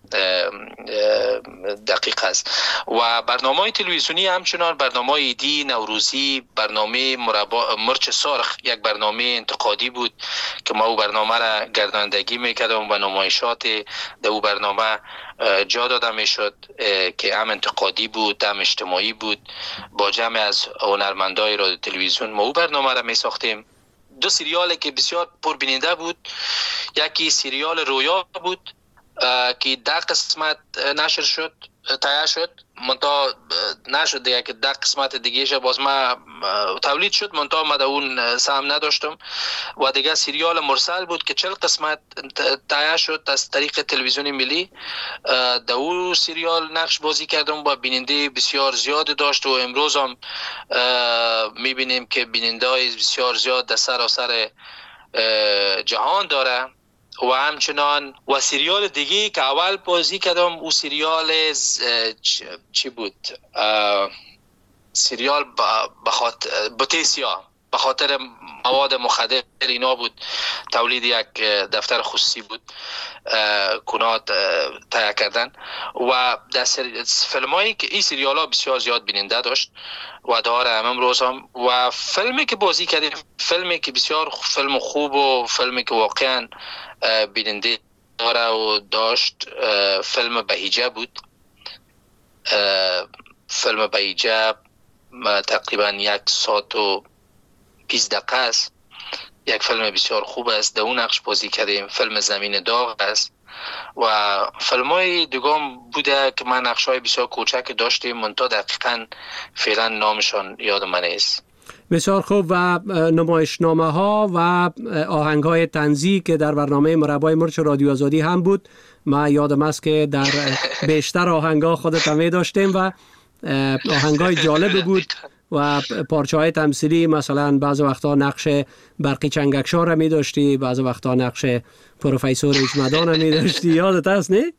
دقیق است. و برنامه تلویزیونی همچنان برنامه ایدی نوروزی، برنامه مرچ سرخ یک برنامه انتقادی بود که ما او برنامه را گرداندگی میکردم و نمایشات در او برنامه جا داده میشد که هم انتقادی بود هم اجتماعی بود. با جمع از هنرمندای رادیو تلویزیون ما او برنامه را می ساختیم. 2 سریالی که بسیار پربیننده بود، یکی سریال رویا بود که 10 قسمت نشر شد، تایید شد، منتها نشد دیگه که 10 قسمت دیگه باز ما تولید شد، منتها ما اون سهم نداشتم. و دیگه سریال مرسل بود که 40 قسمت تایید شد از طریق تلویزیون ملی. در اون سریال نقش بازی کردم و بیننده بسیار زیاد داشت و امروز هم میبینیم که بیننده های بسیار زیاد در سراسر جهان داره. و همچنان و سریال دیگه که اول بازی کردم او سریال چی بود؟ سریال بوتیسیا به خاطر مواد مخدر اینا بود. تولید یک دفتر خصوصی بود کنات تهیه کردن و در فیلمایی که این سریال ها بسیار زیاد بیننده داشت و داره امروز هم. و فیلمی که بازی کردیم فیلمی که بسیار فیلم خوب و فیلمی که واقعا بیننده داره و داشت فیلم بهیجه بود. فیلم بهیجه تقریبا 1 ساعت و 20 دقیقه است. یک فیلم بسیار خوب است. در اون نقش بازی کردیم. فیلم زمین داغ است و فیلم های دیگام بوده که من نقش های بسیار کوچک داشتیم منتها دقیقا فعلا نامشان یاد من است. بسیار خوب. و نمایشنامه ها و آهنگ های طنزی که در برنامه مربای مرچ رادیو آزادی هم بود، ما یادم است که در بیشتر آهنگ ها خودت هم داشتیم و آهنگ های جالب بود و پارچه های تمثیلی، مثلا بعض وقتا نقش برقی چنگکشار را می داشتی، بعض وقتا نقش پروفیسور اجمدان را می داشتی. یادت است نه؟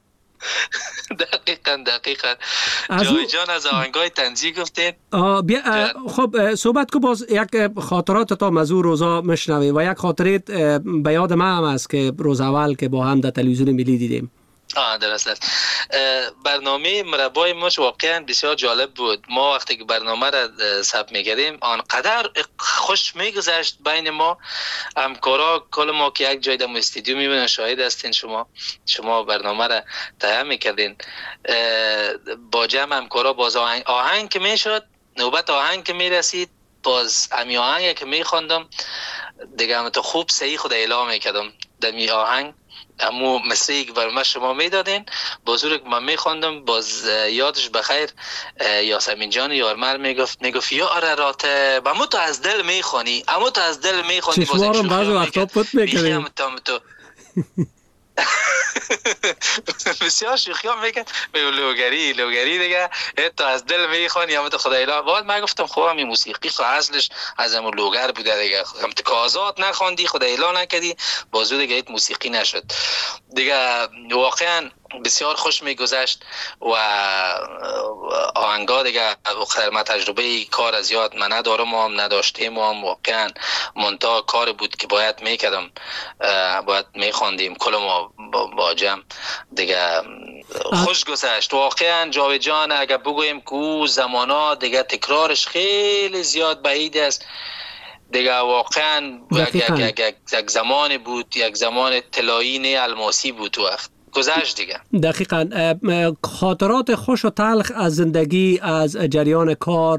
دقیقاً جای جان از آهنگای طنزی گفتید. خب صحبت کو باز یک خاطرات تا مزور روزا مشنویم و یک خاطرت به یاد من هم است که روز اول که با هم در تلویزیون ملی دیدیم. درست است. برنامه مربای مرچ واقعا بسیار جالب بود. ما وقتی که برنامه را ثبت می‌کردیم آنقدر خوش می‌گذشت بین ما همکارا، کل ما که یک جای در استودیو می‌بینن، شاهد هستین شما برنامه را تهیه می‌کردین با جمع همکارا. باز آهنگ که میشد، نوبت آهنگ که میرسید، باز امی آهنگ که می‌خواندم دیگه هم تو خوب صحیح خود اعلام می‌کردم دمی آهنگ امو مصری که برای شما میدادین بازور که من میخواندم. باز یادش بخیر یاسمین جان یارمر میگفت یا ارارات امو تو از دل میخوانی، امو تو از دل میخوانی. چشمارم بعض وقتا پت میکنیم بسیار شوخیام میکن لوگری دیگه تو از دل میخوانی امو تو خدای لا. بعد من گفتم خب همین موسیقی خب اصلش از امو لوگر بوده دیگه، هم تکازات نخوندی خدای لا نکردی بازو دیگه ایت موسیقی نشد دیگه. واقعا بسیار خوش میگذشت و آهنگا دیگه ما تجربه کار از یاد من ندارم و هم نداشتیم و هم واقعا منتها کار بود که باید میکردم، باید میخواندیم کل ما با جمع دیگه. خوش گذشت واقعا. جاوید جان اگر بگویم که او زمانا دیگه تکرارش خیلی زیاد بعید است دیگه. واقعا یک زمان بود، یک زمان طلایی نه الماسی بود وقت گذشت دیگه. دقیقاً. خاطرات خوش و تلخ از زندگی، از جریان کار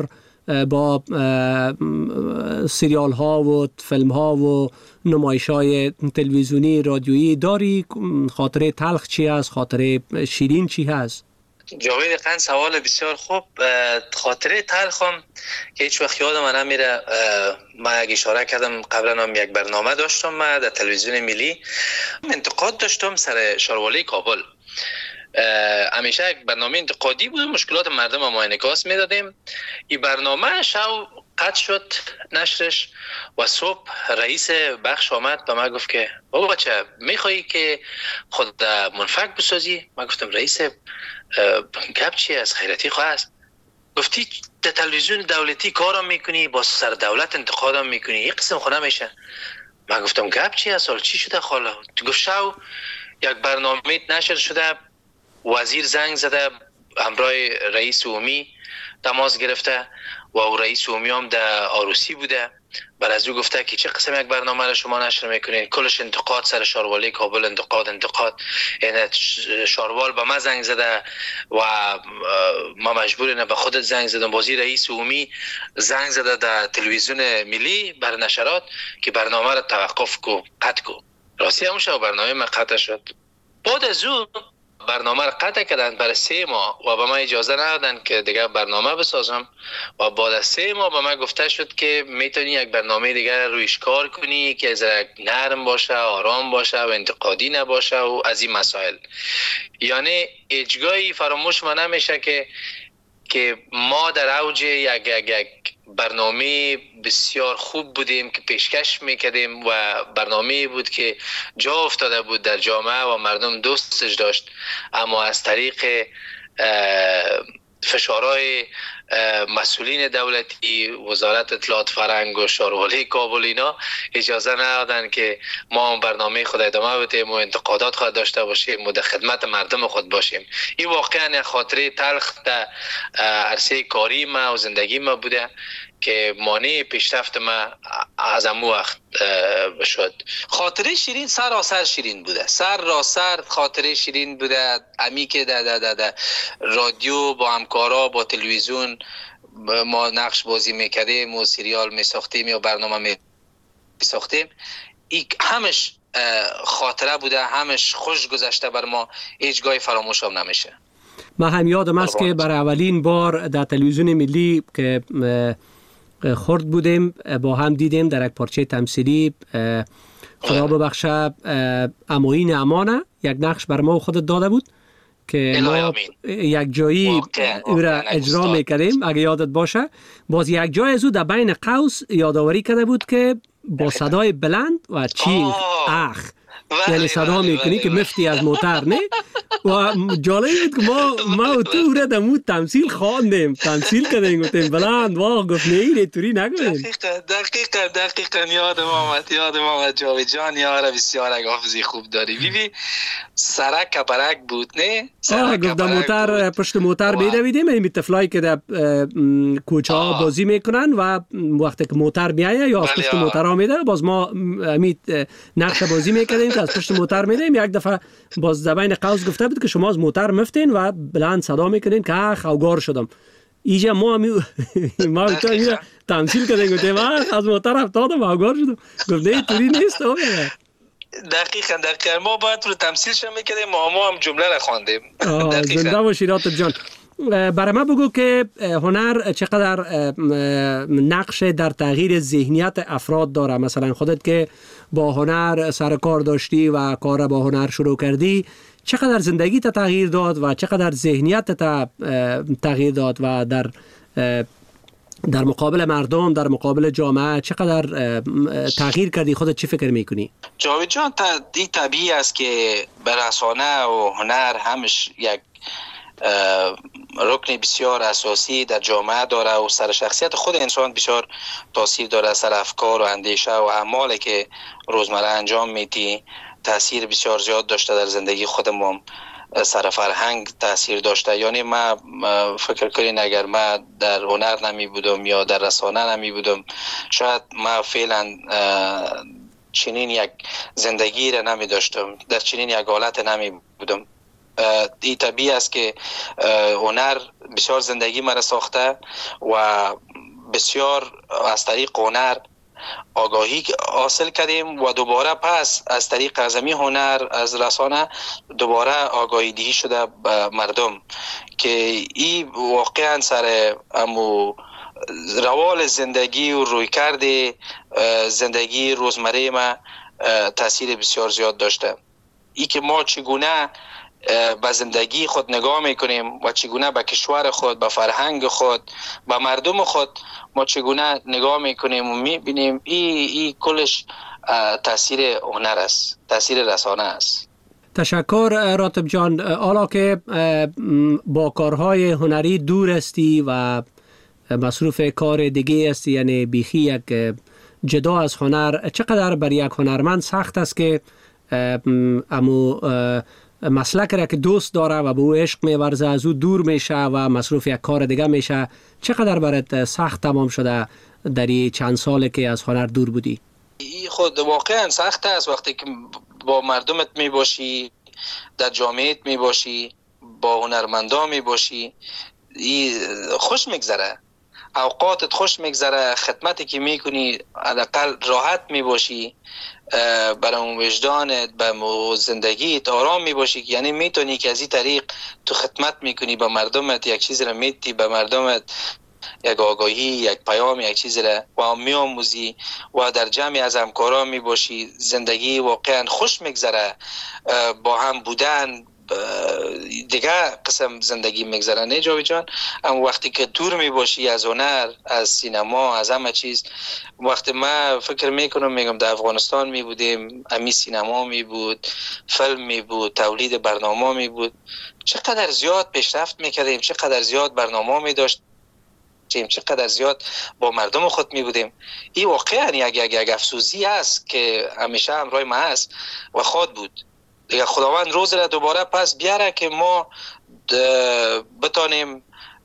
با سریال ها و فیلم ها و نمایش های تلویزیونی رادیویی داری؟ خاطره تلخ چی هست؟ خاطره شیرین چی هست؟ جاوید خان سوال بسیار خوب. خاطره تلخم که هیچ وقت یادم نمیره، من یک اشاره کردم قبلا هم یک برنامه داشتم من در تلویزیون ملی، انتقاد داشتم سر شاروالی کابل. همیشه یک برنامه انتقادی بود، مشکلات مردم ما انعکاس میدادیم. این برنامه شو قطع شد نشرش و صبح رئیس بخش آمد به من گفت که بابا بچه میخوایی که خود منفک بسازی؟ من گفتم رئیس گپ چی از خیرتی خواه است؟ گفتی در تلویزیون دولتی کارم میکنی، با سر دولت انتقادم میکنی، یک قسم خونه میشه. من گفتم گپ چی است؟ چی شده خاله؟ تو گفت شو یک برنامه نشر شده، وزیر زنگ زده همراه رئیس عمومی تماس گرفته و رئیس عمومی هم در آروسی بوده. بعد از او گفته که چه قسم یک برنامه را شما نشر میکنین؟ کلش انتقاد سر شاروالی کابل، انتقاد. یعنی شاروال به من زنگ زده و ما مجبوریم به خودت زنگ زدم. بازی رئیس عمومی زنگ زده در تلویزیون ملی بر نشرات که برنامه را توقف کو، قطع کو. راستی همون شب برنامه من قطع شد. بعد از او برنامه را قطع کردن برای 3 ماه و به من اجازه ندادن که دیگه برنامه بسازم و بعد از 3 ماه به من گفته شد که میتونی یک برنامه دیگه رویش کار کنی که ذره نرم باشه، آرام باشه و انتقادی نباشه و از این مسائل. یعنی هیچگاهی فراموش من نمیشه که ما در اوج یک برنامه بسیار خوب بودیم که پیشکش میکردیم و برنامه بود که جا افتاده بود در جامعه و مردم دوستش داشت، اما از طریق فشارهای مسئولین دولتی، وزارت اطلاعات فرهنگ و شاروالی کابل اینا اجازه ندادن که ما برنامه خود ادامه بدیم و انتقادات خود داشته باشیم و در خدمت مردم خود باشیم. این واقعا خاطره تلخ در عرصه کاری ما و زندگی ما بوده که مانع پیشرفت ما از امو وقت شد. خاطره شیرین سراسر شیرین بوده، سر خاطره شیرین بوده. امی که در رادیو با همکارا با تلویزیون ما نقش بازی میکردیم و سریال میساختیم یا برنامه میساختیم، این همش خاطره بوده، همش خوش گذشته بر ما، هیچگاهی فراموش هم نمیشه. من هم یادم است که برای اولین بار در تلویزیون ملی که خرد بودیم با هم دیدیم در یک پارچه تمثیلی، خدا ببخشه اموین امانه یک نقش بر ما خودت داده بود که ما یک جایی او را اجرا میکردیم. اگه یادت باشه باز یک جای از او در بین قوس یادآوری کرده بود که با صدای بلند و چینگ اخ یعنی صدا میکنی که مفتی از موتر نه. و جالب بود که ما و تو را دمو تمثیل خواندیم، تمثیل کردیم، گفتیم بلند واقع گفت نه توری نگویم. دقیقا یادم آمد جاوید جان، یاره بسیار حافظی خوب داری. بیبی سرک کبرک بود نه؟ گفت در موتر پشت موتر بیدویدیم، این طفلایی که در کوچه ها بازی میکنن و وقتی که موتر میایه یا از پشت موتر ها میده باز ما نقش بازی میکردیم که از پشت موتر میدیم. یک دفعه باز زبان قوس گفته بود که شما از موتر مفتین و بلند صدا میکنین که خوگار شدم. اینجا ما تو تمثیل کردیم، گفتیم از موتر افتادم خوگار شدم. گفت نه توری نیست. دقیقا ما باید رو تمثیل شم میکردیم، ما هم جمله را خواندیم. زنده و شیرات جان. برای ما بگو که هنر چقدر نقش در تغییر ذهنیت افراد داره. مثلا خودت که با هنر سر کار داشتی و کار با هنر شروع کردی، چقدر زندگی تا تغییر داد و چقدر ذهنیت تا تغییر داد و در مقابل مردم، در مقابل جامعه چقدر تغییر کردی؟ خودت چی فکر میکنی؟ جاوید جان این طبیعی است که رسانه و هنر همش یک رکن بسیار اساسی در جامعه داره و سر شخصیت خود انسان بسیار تاثیر داره، سر افکار و اندیشه و اعمالی که روزمره انجام میدی تاثیر بسیار زیاد داشته در زندگی خودمون، سر فرهنگ تاثیر داشته. یعنی ما فکر کنین اگر ما در هنر نمی بودم یا در رسانه نمی بودم شاید ما فعلا چنین یک زندگی را نمی داشتم، در چنین یک حالت نمی بودم. این طبیعی است که هنر بسیار زندگی مرا ساخته و بسیار از طریق هنر آگاهی حاصل کردیم و دوباره پس از طریق اعظمی هنر از رسانه دوباره آگاهی دهی شده به مردم که این واقعا سر امو روال زندگی و رویکرد زندگی روزمره ما تاثیر بسیار زیاد داشته. ای که ما چگونه به زندگی خود نگاه میکنیم و چگونه به کشور خود، به فرهنگ خود، به مردم خود ما چگونه نگاه میکنیم و میبینیم ای کلش تاثیر هنر است، تاثیر رسانه است. تشکر راتب جان. حالا که با کارهای هنری دور استی و مصروف کار دیگه استی، یعنی بیخی یک جدا از هنر، چقدر بر یک هنرمند سخت است که امو مسلک را که دوست داره و به او عشق می‌ورزه از او دور میشه و مصروف یک کار دیگه میشه، چقدر برات سخت تمام شده در این چند سالی که از هنر دور بودی؟ خود واقعا سخت است وقتی که با مردمت میباشی، در جامعهت میباشی، با هنرمندان میباشی، خوش میگذره، اوقاتت خوش میگذره، خدمتی که میکنی حداقل راحت میباشی، برای وجدانت، به زندگیت آرام میباشی، یعنی میتونی که از این طریق تو خدمت میکنی به مردمت، یک چیز را میدی به مردمت، یک آگاهی، یک پیام، یک چیز را و میآموزی و در جمعی از همکاران میباشی، زندگی واقعا خوش میگذره، با هم بودن دیگه قسم زندگی میگذره. نه جاوید جان؟ اما وقتی که دور میباشی از هنر، از سینما، از همه چیز، وقتی ما فکر میکنم میگم در افغانستان میبودیم، امی سینما میبود، فیلم میبود، تولید برنامه میبود، چقدر زیاد پیشرفت میکردیم، چقدر زیاد برنامه میداشت، چقدر زیاد با مردم خود می بودیم. این واقعا یک افسوسی است که همیشه همراه ما است و خود بود. دیگه خداوند روز را دوباره پس بیاره که ما بتانیم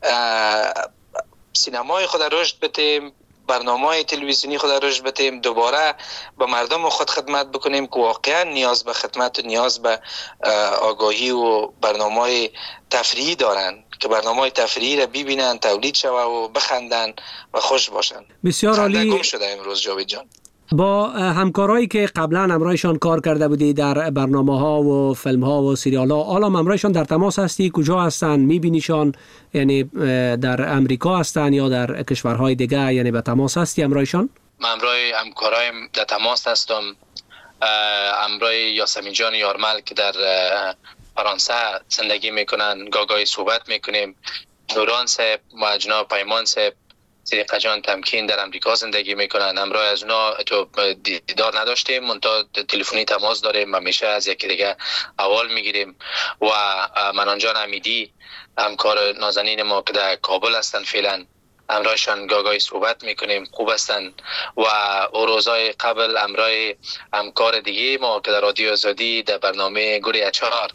سینمای خود رشد بدیم، برنامه‌های تلویزیونی خود رشد بدیم، دوباره به مردم خود خدمت بکنیم که واقعا نیاز به خدمت و نیاز به آگاهی و برنامه‌های تفریحی دارن، که برنامه‌های تفریحی را ببینن، تولید شوه و بخندن و خوش باشن. بسیار عالی. گم شده امروز جاوید جان. با همکارایی که قبلا همراهشان کار کرده بودی در برنامه‌ها و فیلم‌ها و سریال‌ها، حالا همراهشان در تماس هستی؟ کجا هستن؟ می‌بینیشان؟ یعنی در امریکا هستن یا در کشورهای دیگه؟ یعنی به تماس هستی همراهشان؟ من همراه همکارایم در تماس هستم. همراه یاسمین جان یارمل که در فرانسه زندگی میکنن گاگای صحبت میکنیم. نوران صاحب و جناب پیمان صاحب صدیقه جان تمکین در امریکا زندگی میکنن. همراه از اونا تو دیدار نداشتیم، منتها تلفنی تماس داریم، همیشه از یکی دیگه احوال میگیریم. و منان جان امیدی همکار نازنین ما که در کابل هستن فعلا، همراهشان گاگای صحبت میکنیم، خوب هستن. و او روزای قبل همراه همکار دیگه ما که در رادیو آزادی در برنامه گوری اچار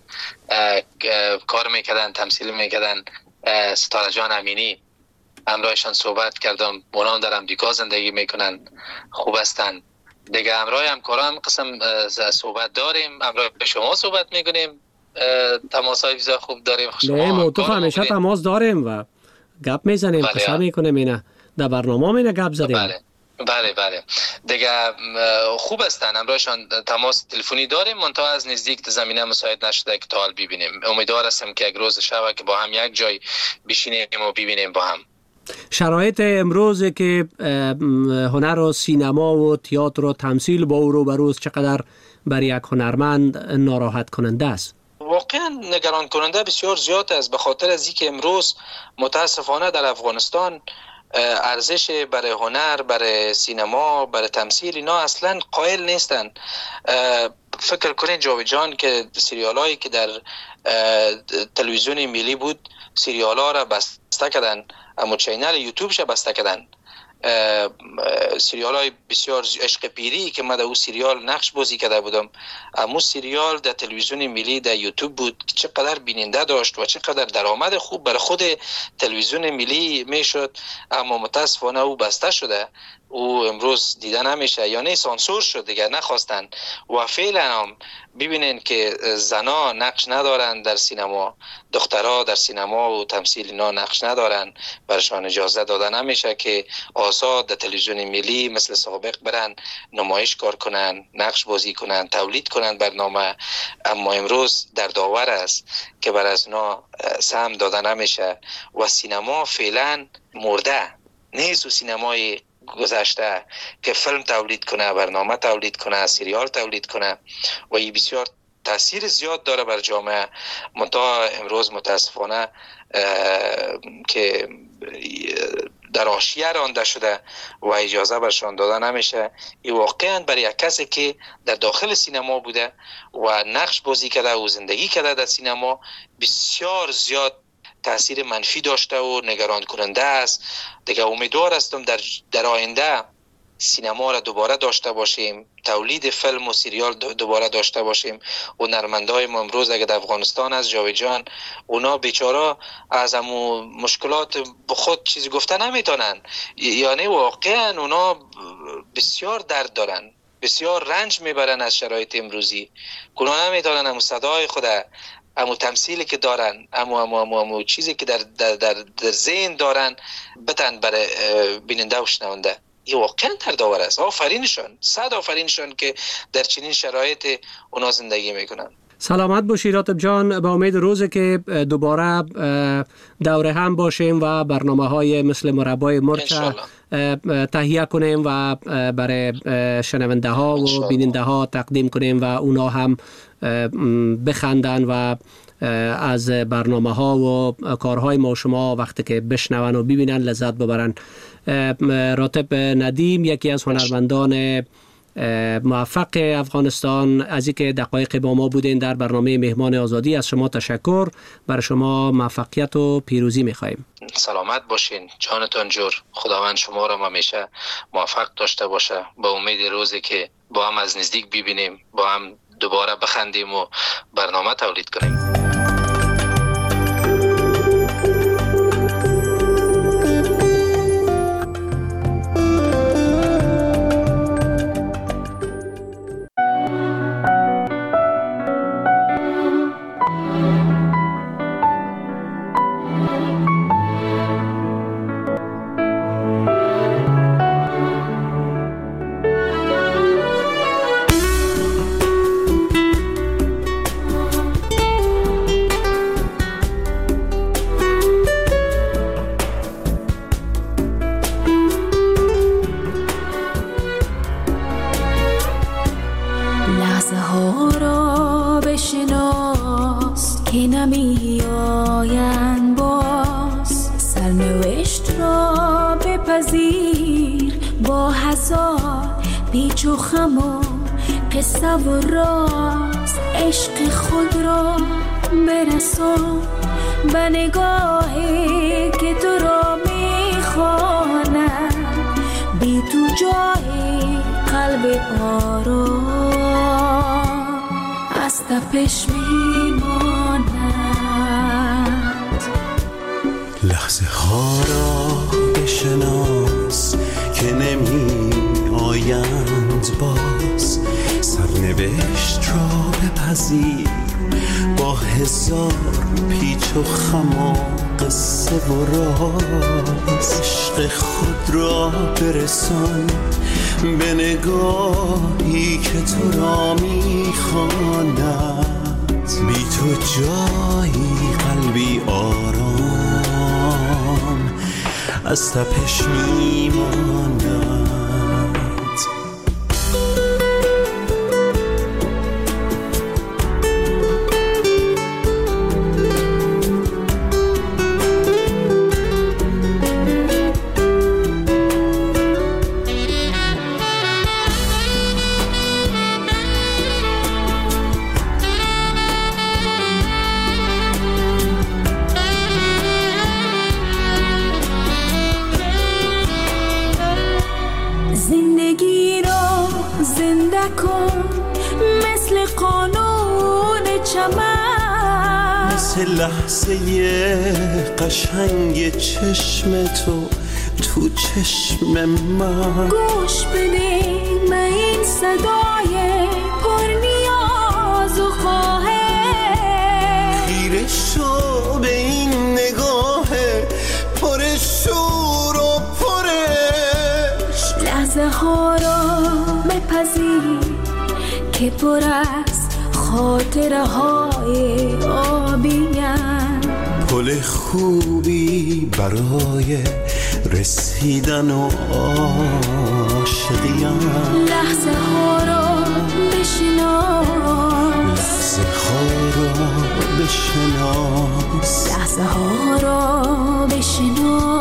کار میکردن، تمثیل میکردن، ستاره جان امینی، همراهشان صحبت کردم. اونا در امریکا زندگی میکنن، خوب هستن. دیگه همراه همکاران قسم صحبت داریم، همراه شما صحبت میکنیم، تماسای ویزا خوب داریم. نه موتوف همیشه تماس داریم و گپ میزنیم، قصه میکنیم، اینه در برنامه اینه گپ زدیم. بله دیگه خوب هستن، همراهشان تماس تلفنی داریم، منتها از نزدیک زمینه مساعد نشده که تا حال ببینیم. امیدوار هستم که یک روز شب که با هم یک جای بشینیم و ببینیم با هم. شرایط امروز که هنر و سینما و تئاتر و تمثیل با او روبروست چقدر برای یک هنرمند ناراحت کننده است؟ واقعا نگران کننده بسیار زیاد است، به خاطر از اینکه امروز متاسفانه در افغانستان ارزش برای هنر، برای سینما، برای تمثیل اینا اصلا قائل نیستن. فکر کنید جاوید جان که سریالایی که در تلویزیون ملی بود، سریالا را بسته کردن، اما چینل یوتیوبش بسته کردن. سریال های بسیار عشق پیری که من در اون سریال نقش بازی کرده بودم، اما سریال در تلویزیون ملی در یوتیوب بود که چقدر بیننده داشت و چقدر درآمد خوب برای خود تلویزیون ملی میشد، اما متاسفانه او بسته شده او امروز دیده نمیشه، یا نه سانسور شد دیگه نخواستن. و فعلا هم ببینین که زنا نقش ندارن در سینما، دخترها در سینما و تمثیل اینا نقش ندارن، برشان اجازه داده نمیشه که آزاد در تلویزیون ملی مثل سابق برن نمایش کار کنن، نقش بازی کنن، تولید کنن برنامه. اما امروز در داور است که بر از اونا سهم داده نمیشه و سینما فعلا مرده نیست. و سینمای گذشته که فیلم تولید کنه، برنامه تولید کنه، سریال تولید کنه و این بسیار تاثیر زیاد داره بر جامعه. منتها امروز متاسفانه که در حاشیه رانده شده و اجازه برشان داده نمیشه. این واقعا برای یک کسی که در داخل سینما بوده و نقش بازی کرده و زندگی کرده در سینما بسیار زیاد تاثیر منفی داشته و نگران کننده است. دیگه امیدوار هستم در آینده سینما را دوباره داشته باشیم، تولید فیلم و سریال دوباره داشته باشیم. و هنرمندای ما امروز اگه در افغانستان از جاوید جان، اونا بیچاره از همون مشکلات به خود چیزی گفته نمیتونن، یعنی واقعا اونا بسیار درد دارن، بسیار رنج میبرن از شرایط امروزی. اونا نمیتونن همون صدای خود، امو تمثیلی که دارن، امو چیزی که در ذهن دارن بتن برای بیننده و شنونده. این واقعا دردآور است. آفرینشان، صد آفرینشان که در چنین شرایط اونا زندگی میکنن. سلامت باشی راتب جان. با امید روزی که دوباره دوره هم باشیم و برنامه های مثل مربای مرچ تهیه کنیم و برای شنونده ها و بیننده ها تقدیم کنیم و اونا هم بخندن و از برنامه ها و کارهای ما شما وقتی که بشنون و ببینن لذت ببرن. راتب ندیم یکی از هنرمندان موفق افغانستان، از اینکه دقایق با ما بودین در برنامه مهمان آزادی، از شما تشکر. برای شما موفقیت و پیروزی می‌خوایم. سلامت باشین، جانتان جور. خداوند شما را همیشه موفق داشته باشه. با امید روزی که با هم از نزدیک ببینیم، با هم دوباره بخندیم و برنامه تولید کنیم. عشق خود را برسان به نگاهی که تو را میخواند، بی تو جای قلب آرام از تپش میماند. لحظه ها را بشناس که نمی آیند باز، سرنوشت را بپذیر با هزار پیچ و خم و قصه و راز. عشق خود را برسان به نگاهی که تو را میخواند، بی تو جایی قلبی آرام از تپش میماند. لحظه قشنگ چشم تو تو چشم من. گوش بده به این صدای پر نیاز و خواهش، خیره شو به این نگاه پر شور و پرش. لحظه ها را بپذیر که پر از خاطره های آبیم، پل خوبی برای رسیدن و عاشقیم. لحظه ها را بشناس، لحظه ها را بشناس، لحظه ها را بشناس.